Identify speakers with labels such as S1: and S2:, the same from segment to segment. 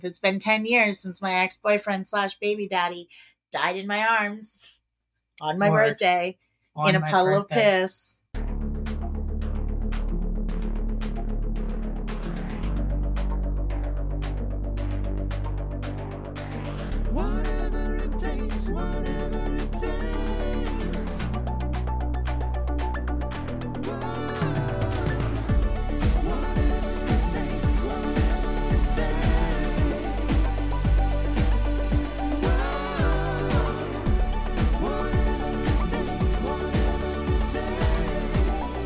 S1: It's been 10 years since my ex-boyfriend / baby daddy died in my arms on my birthday in a puddle of piss.
S2: Whatever it takes, whatever it takes. Whatever it takes, whatever it takes. Whatever it takes, whatever it takes.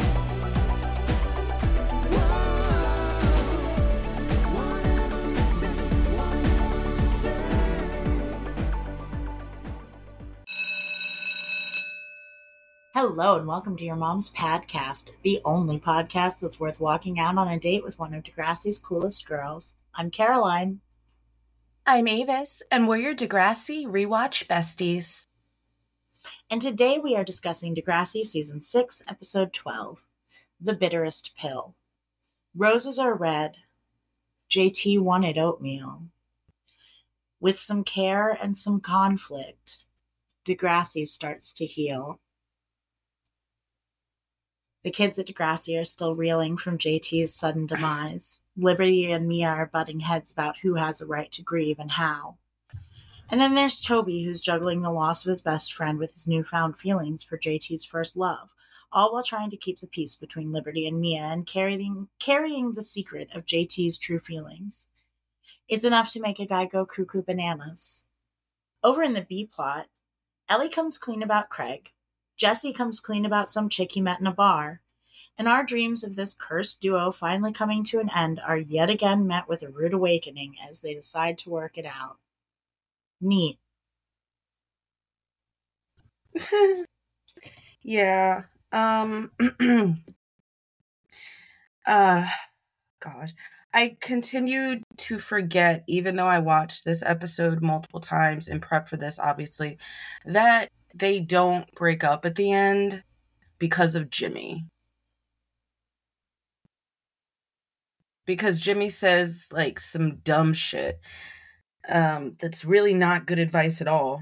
S2: Whatever it takes, whatever it takes.
S1: Hello and welcome to your mom's podcast, the only podcast that's worth walking out on a date with one of Degrassi's coolest girls. I'm Caroline.
S3: I'm Avis, and we're your Degrassi Rewatch Besties.
S1: And today we are discussing Degrassi Season 6, Episode 12, The Bitterest Pill. Roses are red. JT wanted oatmeal. With some care and some conflict, Degrassi starts to heal. The kids at Degrassi are still reeling from JT's sudden demise. Liberty and Mia are butting heads about who has a right to grieve and how. And then there's Toby, who's juggling the loss of his best friend with his newfound feelings for JT's first love, all while trying to keep the peace between Liberty and Mia and carrying the secret of JT's true feelings. It's enough to make a guy go cuckoo bananas. Over in the B plot, Ellie comes clean about Craig. Jesse comes clean about some chick he met in a bar. And our dreams of this cursed duo finally coming to an end are yet again met with a rude awakening as they decide to work it out. Neat.
S3: Yeah. God. I continued to forget, even though I watched this episode multiple times and prepped for this, obviously, that they don't break up at the end because of Jimmy. Because Jimmy says, like, some dumb shit that's really not good advice at all.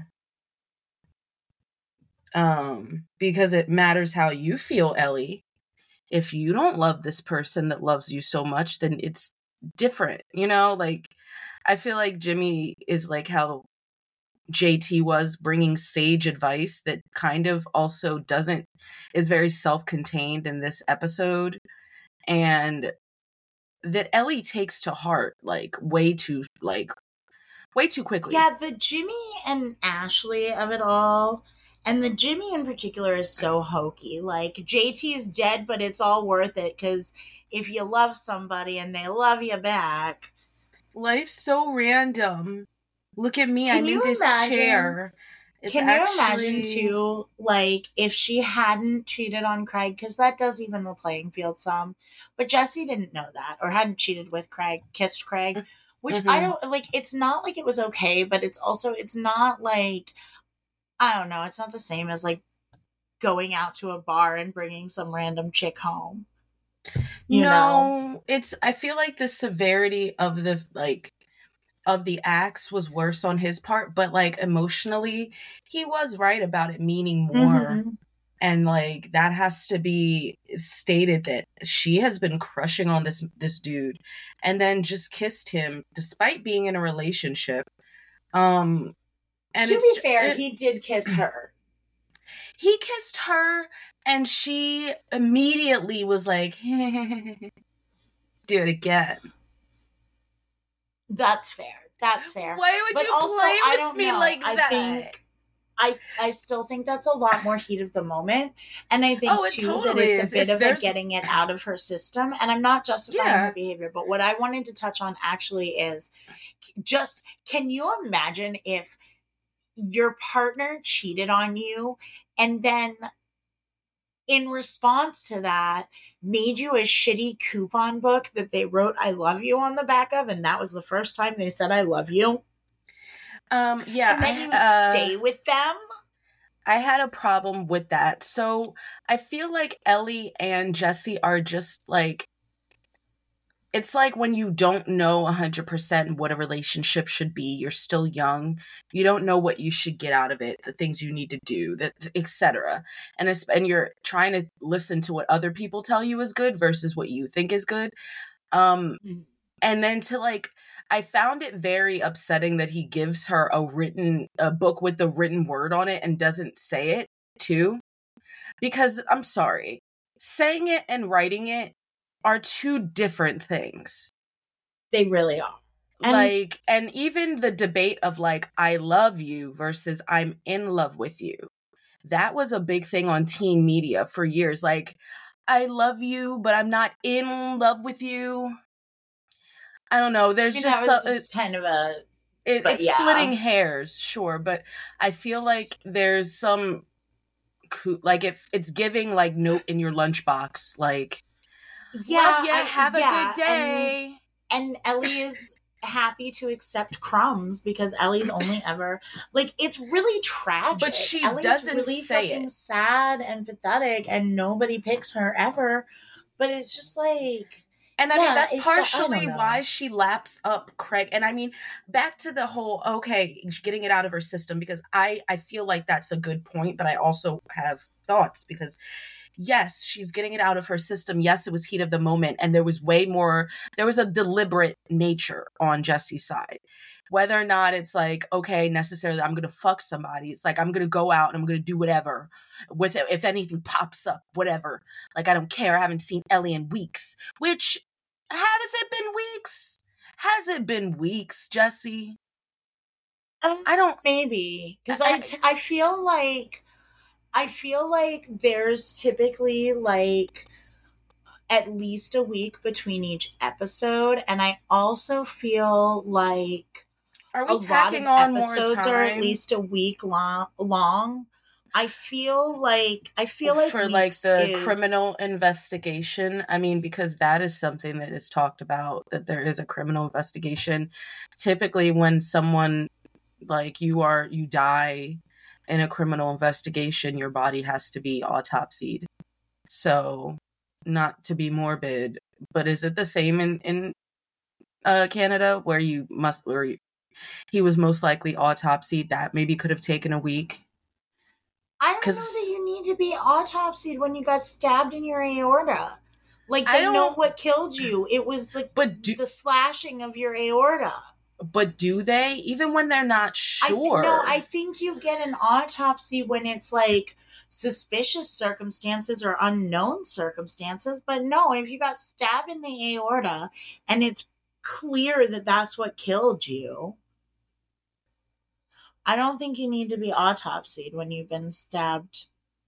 S3: Because it matters how you feel, Ellie. If you don't love this person that loves you so much, then it's different, you know? Like, I feel like Jimmy is like how JT was, bringing sage advice that kind of also is very self-contained in this episode, and that Ellie takes to heart, like, way too quickly.
S1: Yeah, the Jimmy and Ashley of it all, and the Jimmy in particular is so hokey. Like, JT's dead, but it's all worth it, because if you love somebody and they love you back...
S3: Life's so random. Look at me,
S1: Can
S3: I'm in
S1: you
S3: this
S1: imagine-
S3: chair.
S1: you imagine, too, like, if she hadn't cheated on Craig, because that does even the playing field some, but Jesse didn't know that, or hadn't cheated with Craig, kissed Craig, which I don't, like, it's not like it was okay, but it's not like, I don't know, it's not the same as, like, going out to a bar and bringing some random chick home. You know?
S3: I feel like the severity of the acts was worse on his part, but, like, emotionally, he was right about it meaning more.
S1: Mhm.
S3: And, like, that has to be stated that she has been crushing on this dude and then just kissed him despite being in a relationship. And
S1: to be fair, he did kiss her.
S3: He kissed her, and she immediately was like, do it again.
S1: That's fair.
S3: Why would
S1: But
S3: you
S1: also,
S3: play
S1: I
S3: with
S1: don't
S3: me
S1: know.
S3: like that?
S1: I still think that's a lot more heat of the moment. And I think, too, that
S3: totally
S1: it's a bit of a
S3: there's-
S1: getting it out of her system. And I'm not justifying her behavior, but what I wanted to touch on actually is just, can you imagine if your partner cheated on you and then in response to that made you a shitty coupon book that they wrote "I love you" on the back of, and that was the first time they said "I love you"?
S3: Yeah.
S1: And then you stay with them?
S3: I had a problem with that. So I feel like Ellie and Jesse are just, like, it's like when you don't know 100% what a relationship should be, you're still young, you don't know what you should get out of it, the things you need to do, that etc. And you're trying to listen to what other people tell you is good versus what you think is good. Um and then to like, I found it very upsetting that he gives her a book with the written word on it and doesn't say it too, because I'm sorry, saying it and writing it are two different things.
S1: They really are. And
S3: Like, and even the debate of like, I love you versus I'm in love with you. That was a big thing on teen media for years. Like, I love you, but I'm not in love with you. I don't know. There's
S1: that was just kind of a, but
S3: it's
S1: yeah.
S3: splitting hairs, sure, but I feel like there's some like if it's giving like note in your lunchbox, like, love ya, have a good day.
S1: And Ellie is happy to accept crumbs because Ellie's only ever like, it's really tragic.
S3: But she
S1: Ellie's
S3: doesn't
S1: really
S3: say
S1: fucking
S3: it.
S1: sad and pathetic, and nobody picks her ever. But it's just like,
S3: And I mean,
S1: yeah,
S3: that's
S1: I don't
S3: partially
S1: know.
S3: why she laps up Craig. And I mean, back to the whole, okay, getting it out of her system, because I feel like that's a good point, but I also have thoughts because yes, she's getting it out of her system. Yes, it was heat of the moment. And there was a deliberate nature on Jesse's side. Whether or not it's like, okay, necessarily I'm going to fuck somebody. It's like, I'm going to go out and I'm going to do whatever with it. If anything pops up, whatever. Like, I don't care. I haven't seen Ellie in weeks. Which, has it been weeks? Has it been weeks, Jesse? I don't.
S1: Maybe. Because I feel like there's typically like at least a week between each episode, and I also feel like
S3: Are
S1: a
S3: we
S1: lot of
S3: tacking on more
S1: episodes are at
S3: time
S1: least a week long. I feel like
S3: for like
S1: weeks
S3: the
S1: is,
S3: criminal investigation? I mean, because that is something that is talked about, that there is a criminal investigation. Typically, when someone like you die in a criminal investigation, your body has to be autopsied. So, not to be morbid, but is it the same in Canada where he was most likely autopsied? That maybe could have taken a week.
S1: I don't know
S3: 'Cause-
S1: that you need to be autopsied when you got stabbed in your aorta. Like,
S3: I
S1: they know
S3: don't-
S1: what killed you. It was the slashing of your aorta.
S3: But do they? Even when they're not sure.
S1: I think you get an autopsy when it's like suspicious circumstances or unknown circumstances. But no, if you got stabbed in the aorta and it's clear that that's what killed you, I don't think you need to be autopsied when you've been stabbed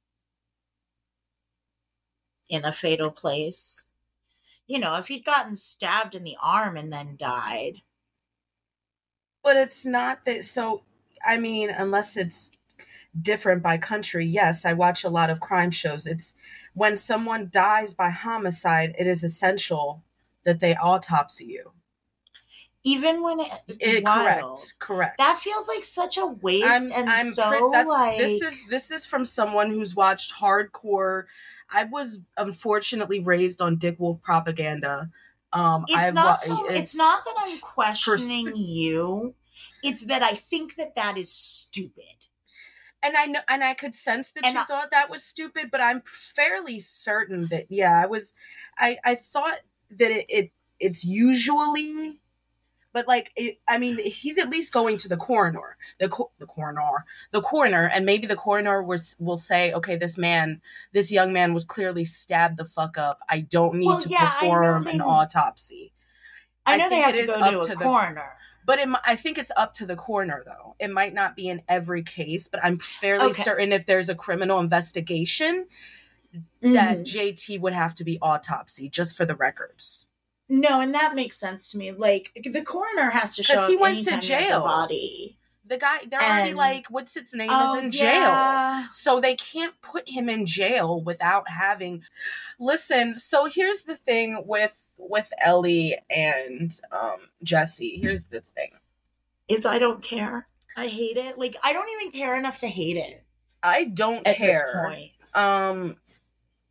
S1: in a fatal place. You know, if you'd gotten stabbed in the arm and then died.
S3: But it's not that. So, I mean, unless it's different by country, yes, I watch a lot of crime shows. It's when someone dies by homicide, it is essential that they autopsy you.
S1: Even when
S3: Correct.
S1: That feels like such a waste.
S3: This is from someone who's watched hardcore. I was unfortunately raised on Dick Wolf propaganda.
S1: It's not that I'm questioning you. It's that I think that is stupid.
S3: And I know, and I could sense that you thought that was stupid, but I'm fairly certain that I thought that it's usually, but like I mean, he's at least going to the coroner, the coroner, and maybe the coroner will say, okay, this young man was clearly stabbed the fuck up. I don't need to perform an autopsy.
S1: I know they have to go to a coroner.
S3: But I think it's up to the coroner, though. It might not be in every case, but I'm fairly certain if there's a criminal investigation, that JT would have to be autopsied, just for the records.
S1: No, and that makes sense to me. Like, the coroner has to show up.
S3: Because he went to jail.
S1: Body.
S3: The guy, they're already like, what's its name, is in jail. So they can't put him in jail without having... Listen, so here's the thing with Ellie and Jesse. Here's the thing.
S1: I don't care. I hate it. Like, I don't even care enough to hate it.
S3: I don't care.
S1: At this point.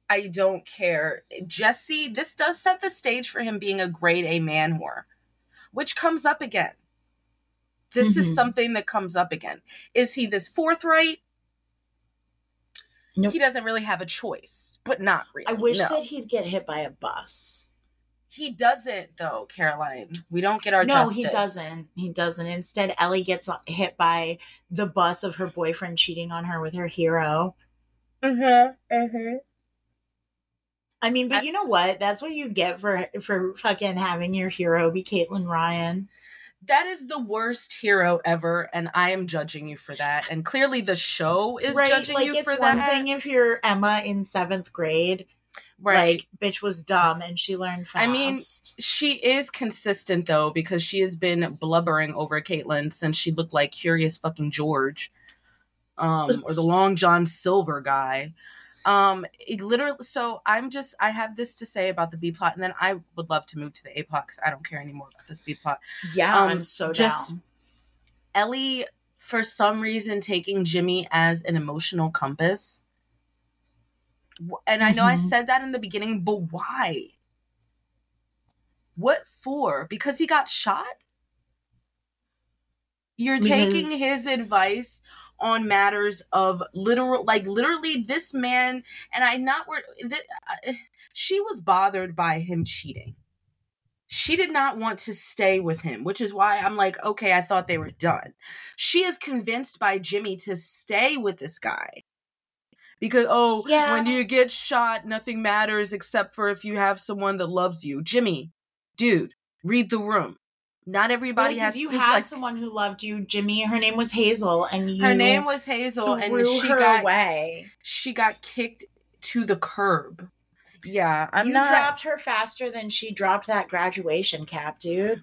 S3: I don't care. Jesse, this does set the stage for him being a grade A man whore, which comes up again. This is
S1: Mhm.
S3: something that comes up again. Is he this forthright?
S1: Nope.
S3: He doesn't really have a choice, but not really.
S1: I wish
S3: no.
S1: that he'd get hit by a bus.
S3: He doesn't, though, Caroline. We don't get our
S1: No,
S3: justice.
S1: he doesn't. He doesn't. Instead, Ellie gets hit by the bus of her boyfriend cheating on her with her hero. I mean, but you know what? That's what you get for fucking having your hero be Caitlin Ryan.
S3: That is the worst hero ever, and I am judging you for that. And clearly the show is
S1: Right?
S3: judging
S1: Like,
S3: you
S1: it's
S3: for
S1: one
S3: that.
S1: thing if you're Emma in 7th grade.
S3: Right.
S1: Like, bitch was dumb and she learned fast.
S3: I mean, she is consistent, though, because she has been blubbering over Caitlyn since she looked like Curious fucking George. Or the Long John Silver guy. It literally, so I have this to say about the B plot, and then I would love to move to the A plot because I don't care anymore about this B plot.
S1: yeah, I'm so down.
S3: Ellie, for some reason, taking Jimmy as an emotional compass. And I know I
S1: Mhm.
S3: said that in the beginning, but why? What for? Because he got shot? You're taking
S1: Because-
S3: his advice on matters of literally this man, and she was bothered by him cheating. She did not want to stay with him, which is why I'm like, okay, I thought they were done. She is convinced by Jimmy to stay with this guy. Because,
S1: Yeah.
S3: when you get shot, nothing matters except for if you have someone that loves you. Jimmy, dude, read the room. Not everybody
S1: Because
S3: has
S1: you
S3: to,
S1: had
S3: like,
S1: someone who loved you, Jimmy. Her name was Hazel, and you
S3: her name was Hazel, and
S1: threw
S3: she
S1: her
S3: got
S1: away.
S3: she got kicked to the curb. Yeah,
S1: You dropped her faster than she dropped that graduation cap, dude.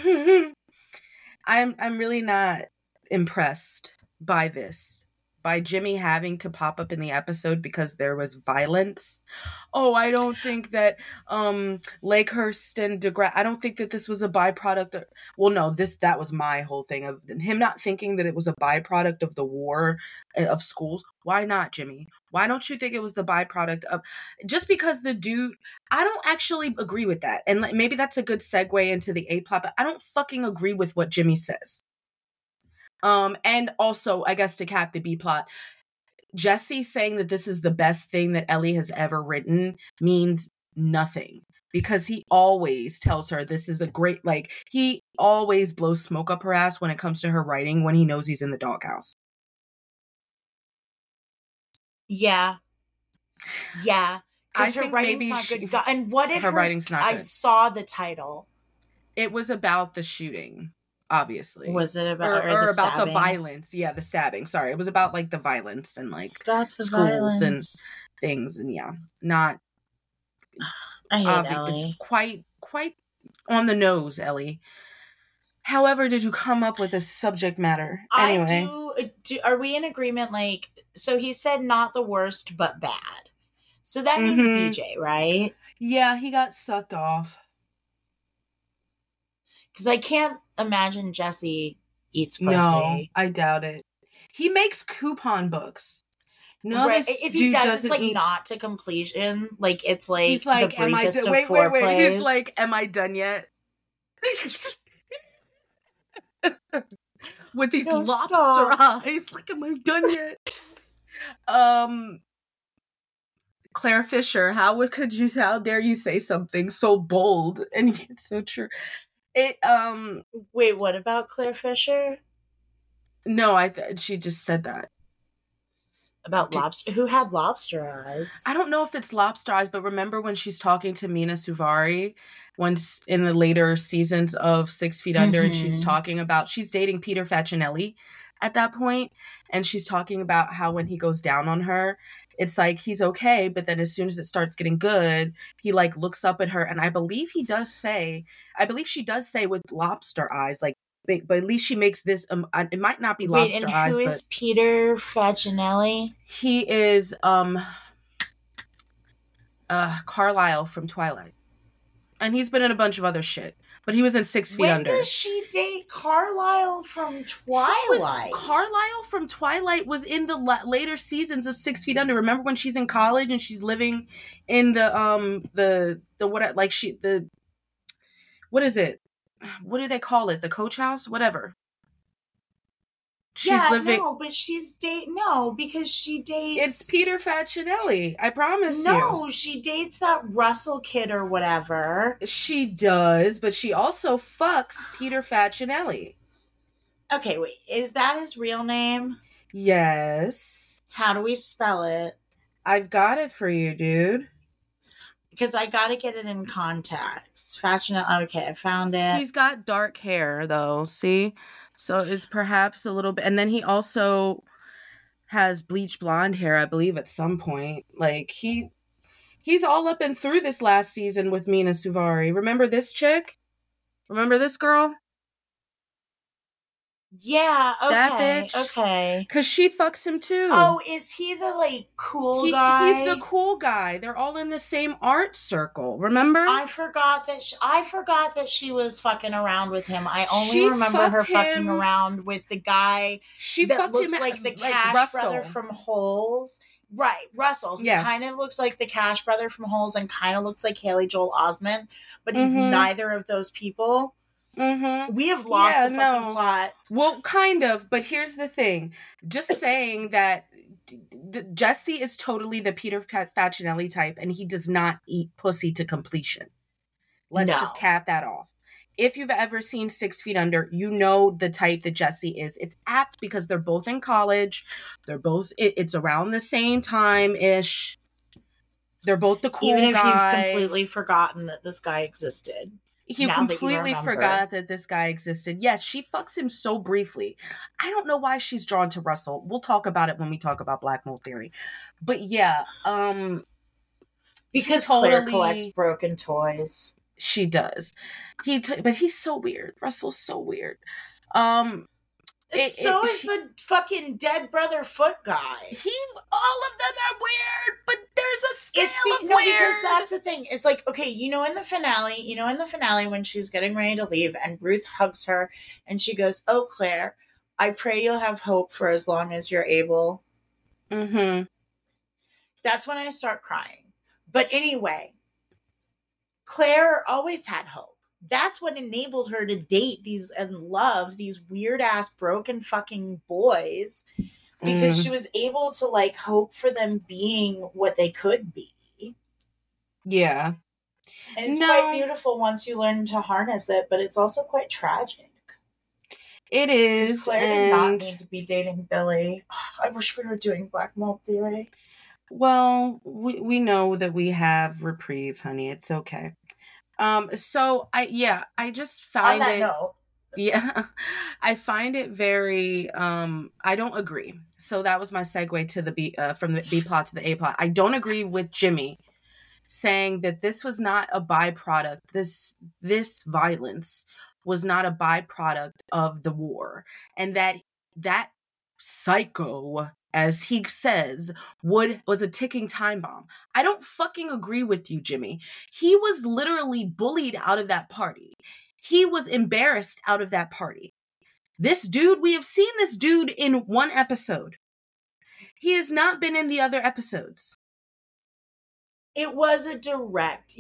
S3: I'm really not impressed by this. By Jimmy having to pop up in the episode because there was violence. Oh, I don't think that Lakehurst and DeGrasse, I don't think that this was a byproduct of, well, no, that was my whole thing of him not thinking that it was a byproduct of the war of schools. Why not, Jimmy? Why don't you think it was the byproduct of, just because the dude, I don't actually agree with that. And maybe that's a good segue into the A plot, but I don't fucking agree with what Jimmy says. And also, I guess to cap the B plot, Jesse saying that this is the best thing that Ellie has ever written means nothing. Because he always tells her this is a great, he always blows smoke up her ass when it comes to her writing when he knows he's in the doghouse.
S1: Yeah. Yeah. Because
S3: I
S1: her
S3: think
S1: writing's
S3: maybe
S1: not good. And what did
S3: her writing's not
S1: I
S3: good.
S1: saw the title.
S3: It was about the shooting, obviously.
S1: Was it about
S3: or
S1: the
S3: about the
S1: stabbing?
S3: violence? Yeah, the stabbing. Sorry, it was about the violence and
S1: Stop the
S3: schools
S1: violence.
S3: and things, and not.
S1: I hate Ellie.
S3: It's quite on the nose, Ellie. However, did you come up with a subject matter? Anyway,
S1: Are we in agreement? So he said not the worst, but bad. So that means
S3: Mhm.
S1: BJ, right?
S3: Yeah, he got sucked off.
S1: Because I can't imagine Jesse eats pussy.
S3: No, I doubt it. He makes coupon books. No,
S1: Right.
S3: this
S1: If he
S3: dude
S1: does,
S3: doesn't
S1: it's
S3: eat.
S1: not to completion. It's
S3: He's
S1: the
S3: like, am I
S1: briefest of
S3: wait?
S1: foreplays.
S3: He's like, am I done yet? With these
S1: No,
S3: lobster
S1: stop.
S3: eyes, like, am I done yet? Claire Fisher, how dare you say something so bold and yet so true?
S1: Wait, what about Claire Fisher?
S3: No, she just said that.
S1: About lobster? Who had lobster eyes?
S3: I don't know if it's lobster eyes, but remember when she's talking to Mina Suvari once in the later seasons of 6 Feet Under, and she's
S1: Mhm.
S3: talking about, she's dating Peter Facinelli at that point, and she's talking about how when he goes down on her, it's like he's okay, but then as soon as it starts getting good, he looks up at her, and I believe she does say with lobster eyes, but at least she makes this, it might not be
S1: Wait,
S3: lobster
S1: and
S3: eyes,
S1: who
S3: but
S1: is Peter Facinelli?
S3: he is Carlisle from Twilight. And he's been in a bunch of other shit. But he was in 6 Feet
S1: When
S3: Under.
S1: does she date Carlisle from Twilight?
S3: Carlisle from Twilight was in the later seasons of 6 Feet Under. Remember when she's in college and she's living in the what is it? What do they call it? The coach house? Whatever.
S1: Because she dates.
S3: It's Peter Facinelli. I promise you.
S1: No, she dates that Russell kid or whatever.
S3: She does, but she also fucks Peter Facinelli.
S1: Okay, wait. Is that his real name?
S3: Yes.
S1: How do we spell it?
S3: I've got it for you, dude.
S1: Because I gotta get it in context. Facinelli. Okay, I found it.
S3: He's got dark hair, though. See? So it's perhaps a little bit. And then he also has bleached blonde hair, I believe, at some point. Like, he's all up and through this last season with Mina Suvari. Remember this chick? Remember this girl?
S1: Yeah, okay.
S3: That bitch.
S1: Okay.
S3: Because she fucks him too.
S1: Oh, is he the, like, cool guy?
S3: He's the cool guy. They're all in the same art circle. Remember?
S1: I forgot that she was fucking around with him. I only
S3: She
S1: remember her
S3: fucked
S1: fucking
S3: him.
S1: around with the guy
S3: She
S1: that
S3: fucked
S1: looks
S3: him
S1: like the
S3: like
S1: Cash
S3: Russell.
S1: brother from Holes. Right, Russell. He
S3: Yes.
S1: kind of looks like the Cash brother from Holes and kind of looks like Haley Joel Osment, but he's
S3: Mhm.
S1: neither of those people.
S3: Mm-hmm.
S1: We have lost
S3: Yeah,
S1: the fucking
S3: no.
S1: plot.
S3: Well, kind of, but here's the thing. Just saying that Jesse is totally the Peter Facinelli type, and he does not eat pussy to completion. Let's
S1: No.
S3: just cap that off. If you've ever seen 6 Feet Under, you know the type that Jesse is. It's apt because they're both in college. They're both, it's around the same time-ish. They're both the cool
S1: Even if
S3: guy.
S1: you've completely forgotten that this guy existed.
S3: You
S1: now that you
S3: completely
S1: remember.
S3: forgot that this guy existed. Yes, she fucks him so briefly. I don't know why she's drawn to Russell. We'll talk about it when we talk about Black Mold Theory. But yeah,
S1: Because
S3: he
S1: Claire
S3: totally-
S1: collects broken toys.
S3: she does. But he's so weird. Russell's so weird.
S1: So is
S3: she-
S1: the fucking dead brother foot guy.
S3: All of them are weird, but there's a scale of
S1: no,
S3: weird.
S1: because that's the thing. It's like, okay, in the finale when she's getting ready to leave and Ruth hugs her and she goes, "Oh, Claire, I pray you'll have hope for as long as you're able."
S3: Mm-hmm.
S1: That's when I start crying. But anyway, Claire always had hope. That's what enabled her to date these and love these weird ass broken fucking boys, because she was able to like hope for them being what they could be.
S3: Yeah.
S1: And it's
S3: No.
S1: quite beautiful once you learn to harness it, but it's also quite tragic.
S3: It
S1: Because
S3: is.
S1: Claire did not
S3: And
S1: need to be dating Billy. I wish we were doing Black Mold Theory.
S3: well, we know that we have reprieve, honey. It's okay. So I just
S1: On
S3: find
S1: that
S3: it.
S1: note,
S3: Yeah, I find it very. I don't agree. So that was my segue to the B from the B plot to the A plot. I don't agree with Jimmy saying that this was not a byproduct. This violence was not a byproduct of the war, and that psycho, as he says, was a ticking time bomb. I don't fucking agree with you, Jimmy. He was literally bullied out of that party. He was embarrassed out of that party. This dude, we have seen this dude in one episode. He has not been in the other episodes.
S1: it was a direct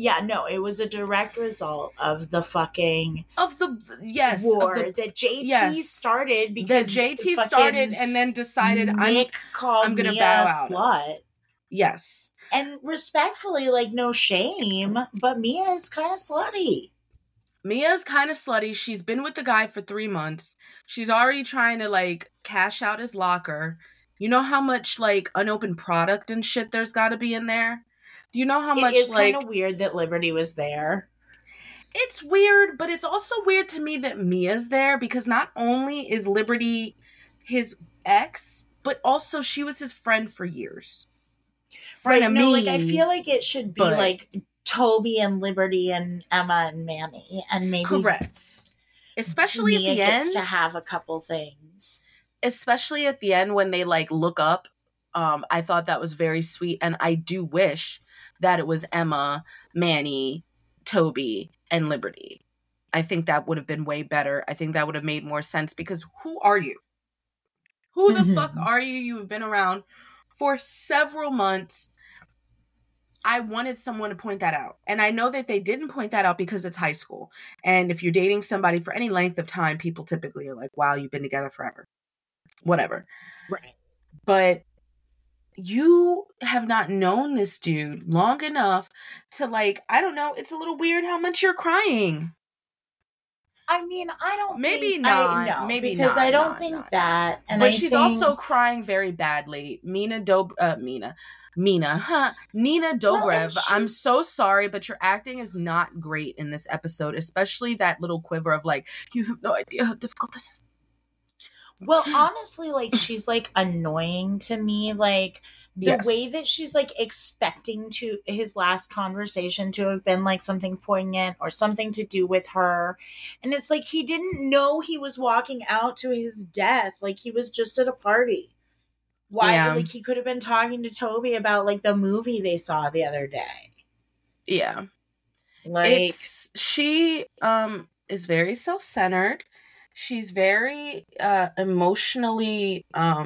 S1: result of the fucking
S3: Of the, yes.
S1: war
S3: of the,
S1: that JT
S3: yes.
S1: started because
S3: that JT
S1: fucking
S3: started and then decided,
S1: Nick called
S3: I'm gonna
S1: Mia
S3: bow
S1: a
S3: out of.
S1: slut.
S3: yes.
S1: And respectfully, like, no shame, but Mia is kind of slutty.
S3: Mia's kind of slutty. She's been with the guy for 3 months. She's already trying to, like, cash out his locker. You know how much, like, unopened product and shit there's got to be in there? Do you know how much,
S1: It is
S3: like...
S1: kind of weird that Liberty was there.
S3: It's weird, but it's also weird to me that Mia's there, because not only is Liberty his ex, but also she was his friend for years. Friend of me.
S1: Like, I feel like it should be,
S3: but-
S1: like, Toby and Liberty and Emma and Manny, and maybe
S3: Correct. Especially
S1: Mia
S3: at the
S1: gets
S3: end.
S1: to have a couple things.
S3: Especially at the end when they, like, look up. I thought that was very sweet, and I do wish that it was Emma, Manny, Toby and Liberty. I think that would have been way better. I think that would have made more sense because who are you? Who the fuck are you? You've been around for several months. I wanted someone to point that out. And I know that they didn't point that out because it's high school. And if you're dating somebody for any length of time, people typically are like, wow, you've been together forever. Whatever.
S1: Right.
S3: But you have not known this dude long enough to, like, I don't know, it's a little weird how much you're crying.
S1: I mean, I don't
S3: Maybe
S1: think
S3: not,
S1: no,
S3: maybe
S1: because
S3: not,
S1: I don't
S3: not,
S1: think
S3: not.
S1: that. And
S3: But
S1: I
S3: she's
S1: think,
S3: also crying very badly. Nina Dobrev. I'm
S1: she's-
S3: so sorry, but your acting is not great in this episode, especially that little quiver of like, you have no idea how difficult this is.
S1: well, honestly, like, she's like annoying to me. Like, the
S3: Yes.
S1: way that she's like expecting to his last conversation to have been like something poignant or something to do with her. And it's like he didn't know he was walking out to his death. Like, he was just at a party. Why?
S3: Yeah.
S1: Like, he could have been talking to Toby about like the movie they saw the other day.
S3: Yeah.
S1: Like,
S3: She is very self-centered. She's very emotionally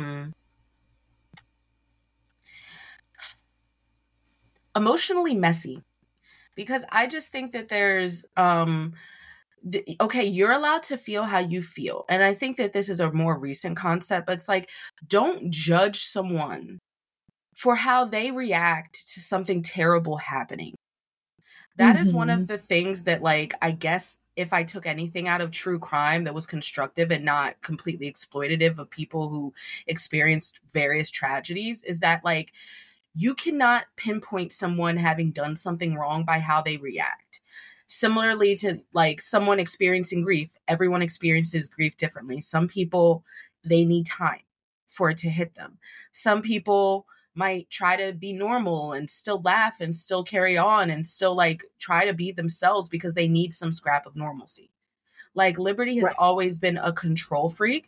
S3: messy, because I just think that there's okay, you're allowed to feel how you feel, and I think that this is a more recent concept, but it's like, don't judge someone for how they react to something terrible happening. That is one of the things that, like, I guess if I took anything out of true crime that was constructive and not completely exploitative of people who experienced various tragedies, is that, like, you cannot pinpoint someone having done something wrong by how they react. Similarly to, like, someone experiencing grief, everyone experiences grief differently. Some people, they need time for it to hit them. Some people might try to be normal and still laugh and still carry on and still, like, try to be themselves because they need some scrap of normalcy. Like, Liberty has
S1: Right.
S3: always been a control freak.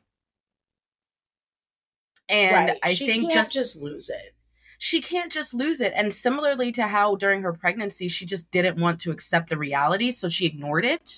S3: And
S1: right.
S3: I
S1: She
S3: think
S1: can't just lose it.
S3: she can't just lose it. And similarly to how during her pregnancy, she just didn't want to accept the reality, so she ignored it.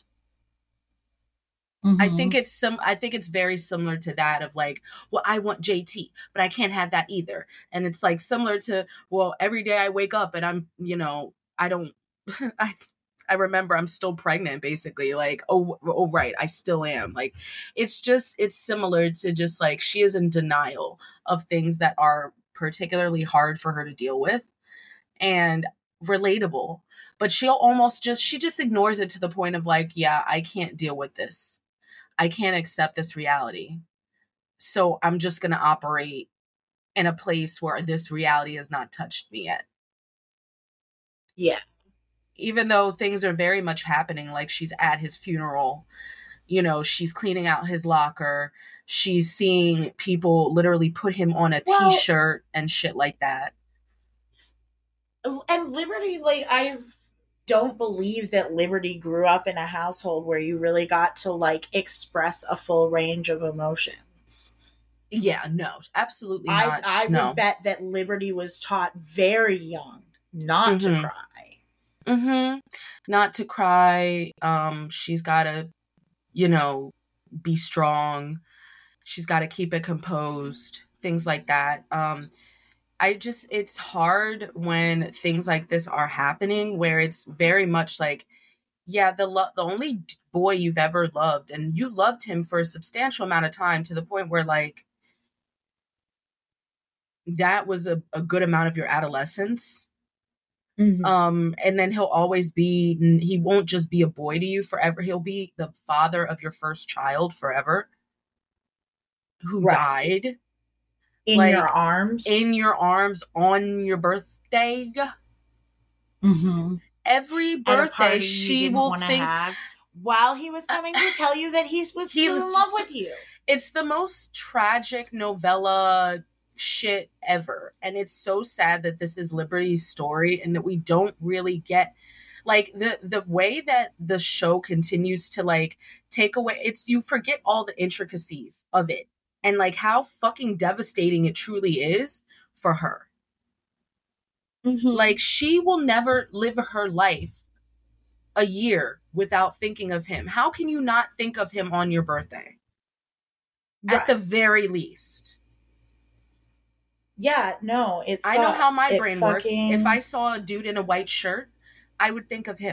S3: I think it's very similar to that of like, well, I want JT, but I can't have that either. And it's like similar to, well, every day I wake up and I'm, I don't, I remember I'm still pregnant, basically. Like, oh, right, I still am. Like, it's similar to just like, she is in denial of things that are particularly hard for her to deal with and relatable. But she just ignores it to the point of like, yeah, I can't deal with this. I can't accept this reality. So I'm just going to operate in a place where this reality has not touched me yet.
S1: Yeah.
S3: Even though things are very much happening, like she's at his funeral, she's cleaning out his locker. She's seeing people literally put him on a t-shirt and shit like that.
S1: And Liberty, like, I don't believe that Liberty grew up in a household where you really got to like express a full range of emotions.
S3: Yeah, no, absolutely not.
S1: I
S3: no.
S1: would bet that Liberty was taught very young not to cry.
S3: Not to cry. She's got to, be strong. She's got to keep it composed. Things like that. It's hard when things like this are happening where it's very much like, yeah, the only boy you've ever loved, and you loved him for a substantial amount of time to the point where like that was a good amount of your adolescence. And then he won't just be a boy to you forever. He'll be the father of your first child forever who died.
S1: In your arms.
S3: In your arms on your birthday. Every birthday she will think
S1: while he was coming to tell you that he was still in love with you.
S3: It's the most tragic novella shit ever. And it's so sad that this is Liberty's story and that we don't really get like the way that the show continues to like take away, you forget all the intricacies of it. And like how fucking devastating it truly is for her. Like she will never live her life a year without thinking of him. How can you not think of him on your birthday? At the very least.
S1: Yeah, no, it sucks.
S3: I know how my
S1: It
S3: brain works. If
S1: fucking-
S3: I saw a dude in a white shirt, I would think of him.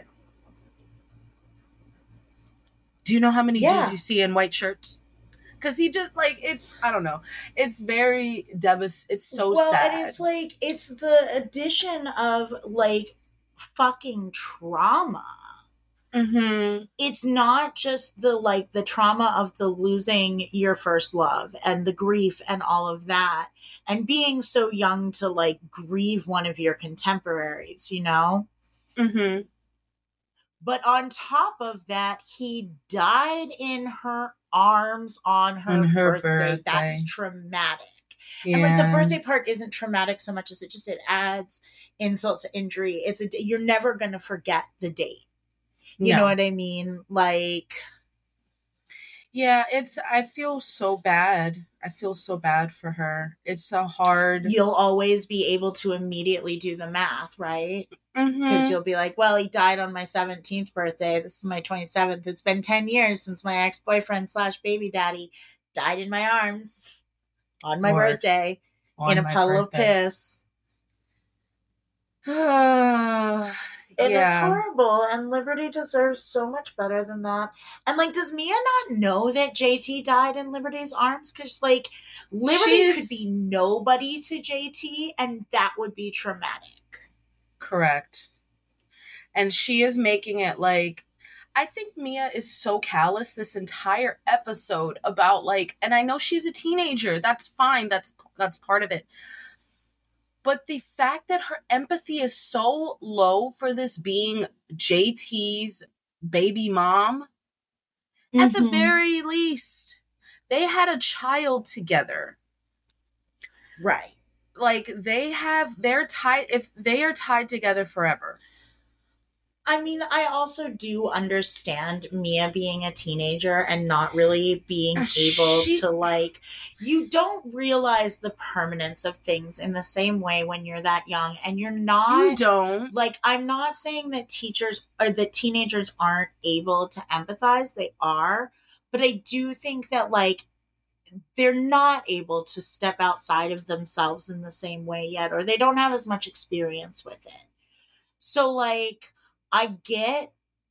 S3: Do you know how many dudes you see in white shirts? Because he just, like, it's, I don't know. It's very devastating. It's so sad.
S1: And it's like, it's the addition of, like, fucking trauma.
S3: Mm-hmm.
S1: It's not just the, like, the trauma of the losing your first love and the grief and all of that. And being so young to, like, grieve one of your contemporaries, you know?
S3: Mm-hmm.
S1: But on top of that, he died in her arms on her birthday. That's traumatic.
S3: Yeah.
S1: And like the birthday part isn't traumatic so much as it adds insult to injury. You're never gonna forget the date. You know what I mean? Like,
S3: yeah, I feel so bad. I feel so bad for her. It's so hard.
S1: You'll always be able to immediately do the math, right?
S3: Mm-hmm.
S1: Because you'll be like, well, he died on my 17th birthday. This is my 27th. It's been 10 years since my ex-boyfriend / baby daddy died in my arms on my birthday in a puddle of piss. And it's horrible. And Liberty deserves so much better than that. And like, does Mia not know that JT died in Liberty's arms? Because like, Liberty could be nobody to JT, and that would be traumatic.
S3: Correct. And she is making it like, I think Mia is so callous this entire episode about like, and I know she's a teenager. That's fine. That's part of it. But the fact that her empathy is so low for this being JT's baby mom, at the very least, they had a child together.
S1: Right.
S3: Like they're tied, if they are tied together forever.
S1: I mean, I also do understand Mia being a teenager and not really being able to, like, you don't realize the permanence of things in the same way when you're that young, and you're not.
S3: You don't.
S1: Like, I'm not saying that teachers or that teenagers aren't able to empathize. They are. But I do think that, like, they're not able to step outside of themselves in the same way yet, or they don't have as much experience with it. So, like, I get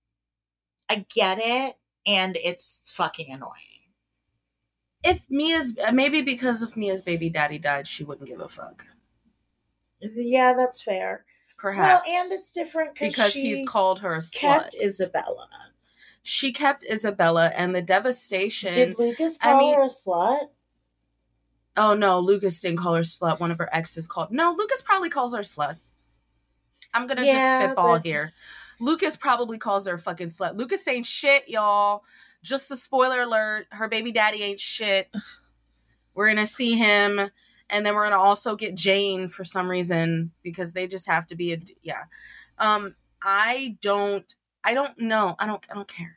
S1: it, and it's fucking annoying.
S3: If maybe because if Mia's baby daddy died, she wouldn't give a fuck.
S1: Yeah, that's fair.
S3: Perhaps.
S1: Well, and it's different
S3: because he's called her a slut.
S1: Kept Isabella.
S3: She kept Isabella, and the devastation.
S1: Did Lucas call her a slut?
S3: Oh no, Lucas didn't call her slut. One of her exes called. No, Lucas probably calls her a slut. I'm gonna just spitball here. Lucas probably calls her a fucking slut. Lucas ain't shit, y'all. Just a spoiler alert. Her baby daddy ain't shit. We're going to see him. And then we're going to also get Jane for some reason. Because they just have to be I don't know. I don't care.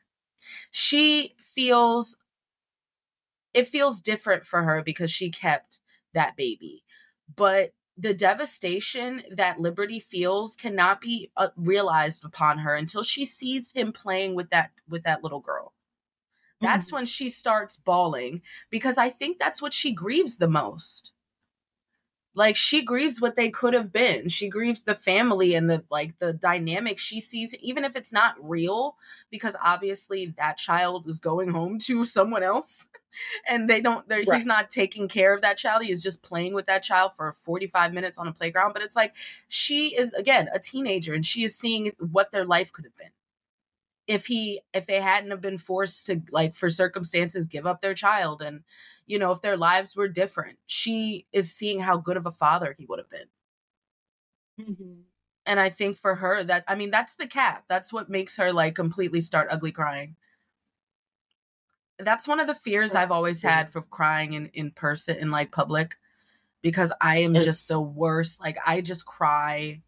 S3: It feels different for her because she kept that baby. But the devastation that Liberty feels cannot be realized upon her until she sees him playing with that little girl. That's when she starts bawling, because I think that's what she grieves the most. Like, she grieves what they could have been. She grieves the family and the dynamic she sees, even if it's not real, because obviously that child is going home to someone else and he's not taking care of that child. He is just playing with that child for 45 minutes on a playground. But it's like, she is, again, a teenager, and she is seeing what their life could have been. If they hadn't have been forced to, like, for circumstances, give up their child, and, you know, if their lives were different, she is seeing how good of a father he would have been.
S1: Mm-hmm.
S3: And I think for her that's the cap. That's what makes her, like, completely start ugly crying. That's one of the fears I've always had for crying in person, in, like, public, because I am just the worst. Like, I just cry.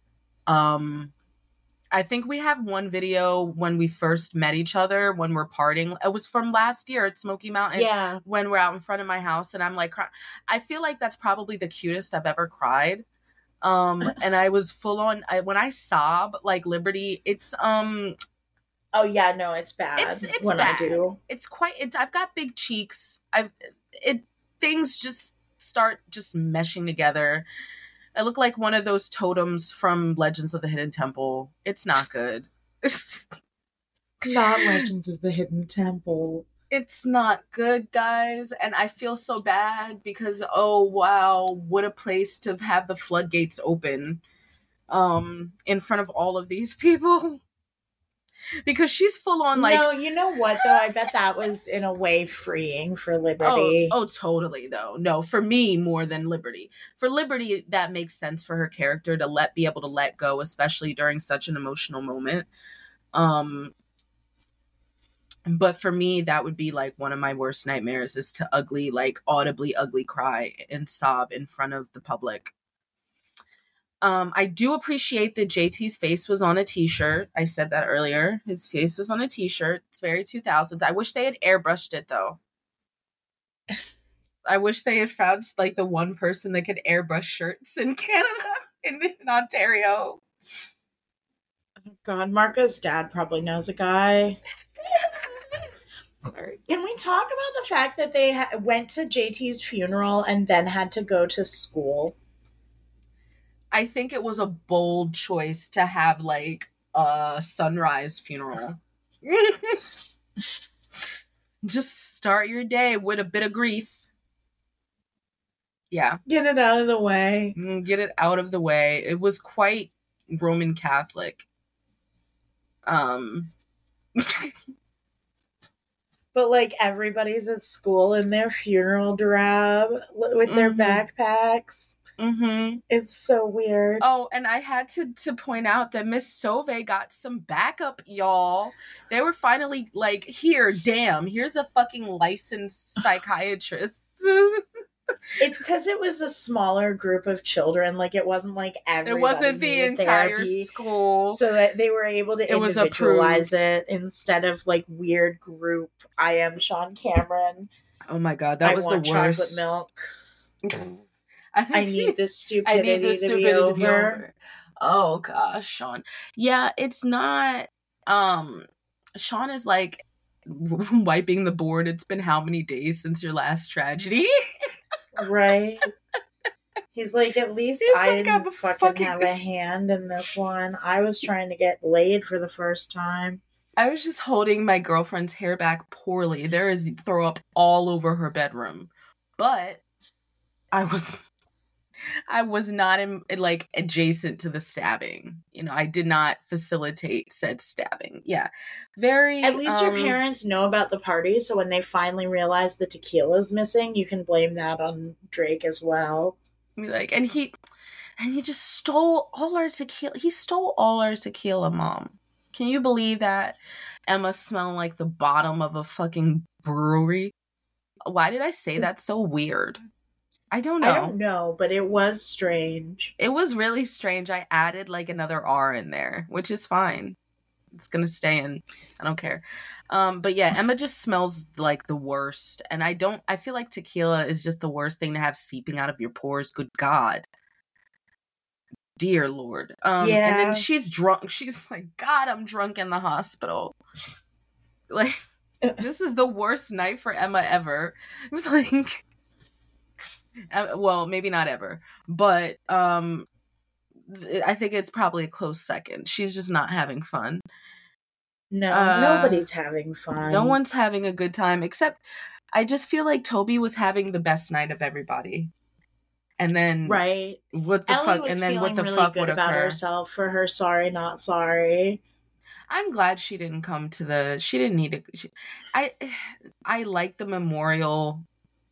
S3: I think we have one video when we first met each other, when we're parting. It was from last year at Smoky Mountain.
S1: Yeah.
S3: When we're out in front of my house, and I'm like, I feel like that's probably the cutest I've ever cried. And I was full on, when I sob, like, Liberty, it's,
S1: Oh yeah, no, it's bad
S3: It's
S1: when
S3: bad.
S1: I do.
S3: I've got big cheeks. Things just start just meshing together. I look like one of those totems from Legends of the Hidden Temple. It's not good.
S1: Not Legends of the Hidden Temple.
S3: It's not good, guys, and I feel so bad because oh wow, what a place to have the floodgates open in front of all of these people. Because she's full on like,
S1: No, you know what though? I bet that was in a way freeing for Liberty.
S3: oh totally though. No, for me more than Liberty. For Liberty that makes sense for her character to be able to let go, especially during such an emotional moment. But for me, that would be like one of my worst nightmares is to audibly ugly cry and sob in front of the public. I do appreciate that JT's face was on a t-shirt. I said that earlier. His face was on a t-shirt. It's very 2000s. I wish they had airbrushed it though. I wish they had found like the one person that could airbrush shirts in Canada, in Ontario.
S1: God, Marco's dad probably knows a guy.
S3: Sorry.
S1: Can we talk about the fact that they went to JT's funeral and then had to go to school?
S3: I think it was a bold choice to have like a sunrise funeral. Just start your day with a bit of grief. Yeah.
S1: Get it out of the way.
S3: Get it out of the way. It was quite Roman Catholic.
S1: But like everybody's at school in their funeral drab with their backpacks.
S3: Mm-hmm.
S1: It's so weird.
S3: Oh, and I had to point out that Miss Sauvé got some backup, y'all. They were finally like, here's a fucking licensed psychiatrist.
S1: It's because it was a smaller group of children. Like it wasn't like everybody.
S3: It wasn't the
S1: needed
S3: entire
S1: therapy,
S3: school.
S1: so that they were able to
S3: It was
S1: individualize
S3: approved.
S1: it instead of like weird group. I am Sean Cameron.
S3: Oh my god, that
S1: I
S3: was the
S1: want chocolate
S3: worst.
S1: milk. I need this
S3: I
S1: stupidity,
S3: need this
S1: to
S3: stupidity
S1: be
S3: to be
S1: over.
S3: over. Oh gosh, Sean. Yeah, it's not. Sean is like wiping the board. It's been how many days since your last tragedy?
S1: Right. He's like, at least
S3: He's
S1: I
S3: like,
S1: didn't
S3: I'm
S1: fucking have a hand in this one. I was trying to get laid for the first time.
S3: I was just holding my girlfriend's hair back poorly. There is throw up all over her bedroom, but I was not like adjacent to the stabbing. You know, I did not facilitate said stabbing. Yeah, very.
S1: At least your parents know about the party, so when they finally realize the tequila's missing, you can blame that on Drake as well.
S3: Be like, and he just stole all our tequila. He stole all our tequila, Mom. Can you believe that? Emma smelling like the bottom of a fucking brewery. Why did I say that so weird? I don't know.
S1: I don't know, but it was strange.
S3: It was really strange. I added like another R in there, which is fine. It's gonna stay in. I don't care. But yeah, Emma just smells like the worst. And I feel like tequila is just the worst thing to have seeping out of your pores. Good God. Dear Lord.
S1: Yeah.
S3: And then she's drunk. She's like, God, I'm drunk in the hospital. Like, this is the worst night for Emma ever. Like, well, maybe not ever, but I think it's probably a close second. She's just not having fun.
S1: No, nobody's having fun.
S3: No one's having a good time, except I just feel like Toby was having the best night of everybody. And then
S1: right.
S3: What the
S1: Ellie
S3: fuck?
S1: was
S3: And then what
S1: feeling
S3: the
S1: really
S3: fuck
S1: good
S3: would
S1: about
S3: occur?
S1: herself for her sorry, not sorry.
S3: I'm glad she didn't come to the. She didn't need to. I like the memorial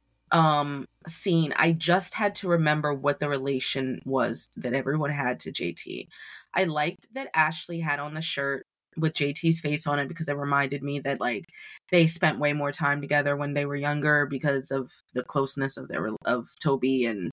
S3: scene. I just had to remember what the relation was that everyone had to JT. I liked that Ashley had on the shirt with JT's face on it because it reminded me that like they spent way more time together when they were younger because of the closeness of Toby and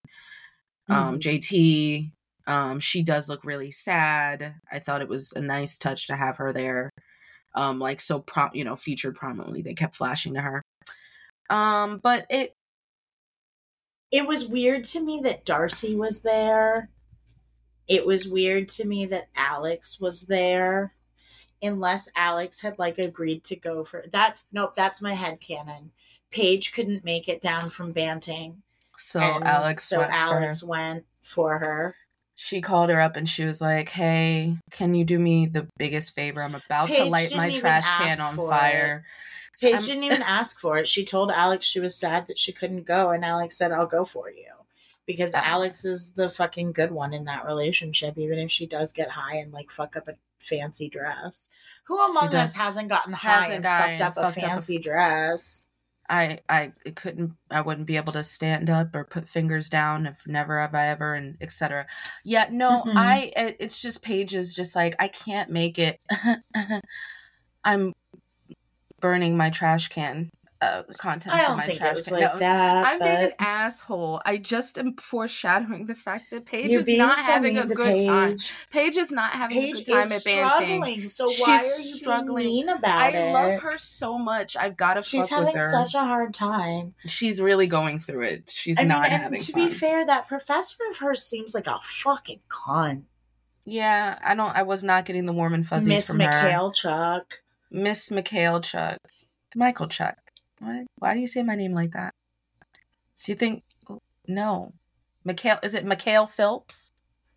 S3: JT. She does look really sad. I thought it was a nice touch to have her there. Like so featured prominently. They kept flashing to her. But it
S1: was weird to me that Darcy was there. It was weird to me that Alex was there. unless Alex had like agreed to go for that's my headcanon. Paige couldn't make it down from Banting.
S3: So
S1: And
S3: Alex
S1: so
S3: went for her.
S1: Alex went for her.
S3: She called her up and she was like, "Hey, can you do me the biggest favor? I'm about to
S1: Paige
S3: light my
S1: didn't even
S3: trash
S1: ask
S3: can on
S1: for
S3: fire."
S1: Paige
S3: I'm-
S1: didn't even ask for it. She told Alex she was sad that she couldn't go, and Alex said, "I'll go for you." Because
S3: Oh.
S1: Alex is the fucking good one in that relationship, even if she does get high and like fuck up a fancy dress. Who among
S3: does-
S1: us hasn't gotten high
S3: hasn't
S1: and
S3: gotten
S1: fucked up a
S3: fucked up a-
S1: fancy dress?
S3: I wouldn't be able to stand up or put fingers down if never have I ever, and etc. Yeah, no,
S1: Mm-mm.
S3: it's just Paige is just like, I can't make it. I'm burning my trash can, contents
S1: I
S3: of
S1: don't
S3: my
S1: think it
S3: trash
S1: was
S3: can.
S1: like
S3: No,
S1: that.
S3: I'm being an
S1: but
S3: asshole. I just am foreshadowing the fact that Paige
S1: you're
S3: is
S1: being
S3: not
S1: so
S3: having a
S1: mean to
S3: good time.
S1: Paige.
S3: Paige is not having a
S1: Paige
S3: good time
S1: is
S3: at Banting.
S1: struggling, so
S3: She's
S1: why are you
S3: struggling.
S1: being mean about
S3: I
S1: it?
S3: love her so much. I've got to
S1: She's
S3: fuck with
S1: having
S3: her.
S1: such a hard time.
S3: She's really going through it. She's
S1: I mean,
S3: not
S1: and
S3: having
S1: to
S3: fun.
S1: be fair, that professor of hers seems like a fucking cunt.
S3: Yeah, I was not getting the warm and fuzzies
S1: Miss
S3: from her.
S1: McHale-Chuck.
S3: Miss Michael-Chuck. Michael-Chuck. What? Why do you say my name like that? Do you think... No. Mikhail... Is it Mikhail Phelps?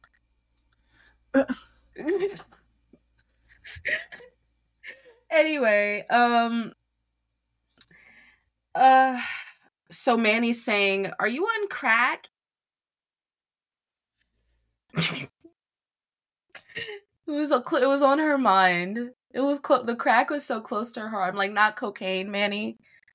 S3: Anyway, so Manny's saying, "Are you on crack?" It was on her mind. It was the crack was so close to her heart. I'm like, not cocaine, Manny.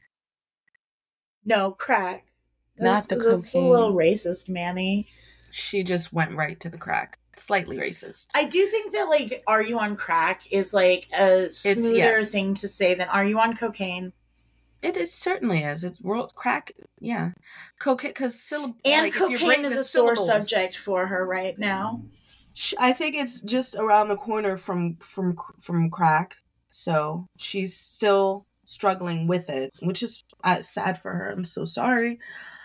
S1: No, crack.
S3: Not the
S1: That's a
S3: cocaine.
S1: little racist, Manny.
S3: She just went right to the crack. Slightly racist.
S1: I do think that, like, are you on crack is, like, a smoother
S3: yes.
S1: thing to say than are you on cocaine?
S3: It is certainly is. It's world crack. Yeah, cocaine because
S1: And
S3: if you're
S1: cocaine
S3: breaking
S1: is
S3: the
S1: a sore
S3: syllables-
S1: subject for her right now.
S3: I think it's just around the corner from crack, so she's still struggling with it, which is sad for her. I'm so sorry.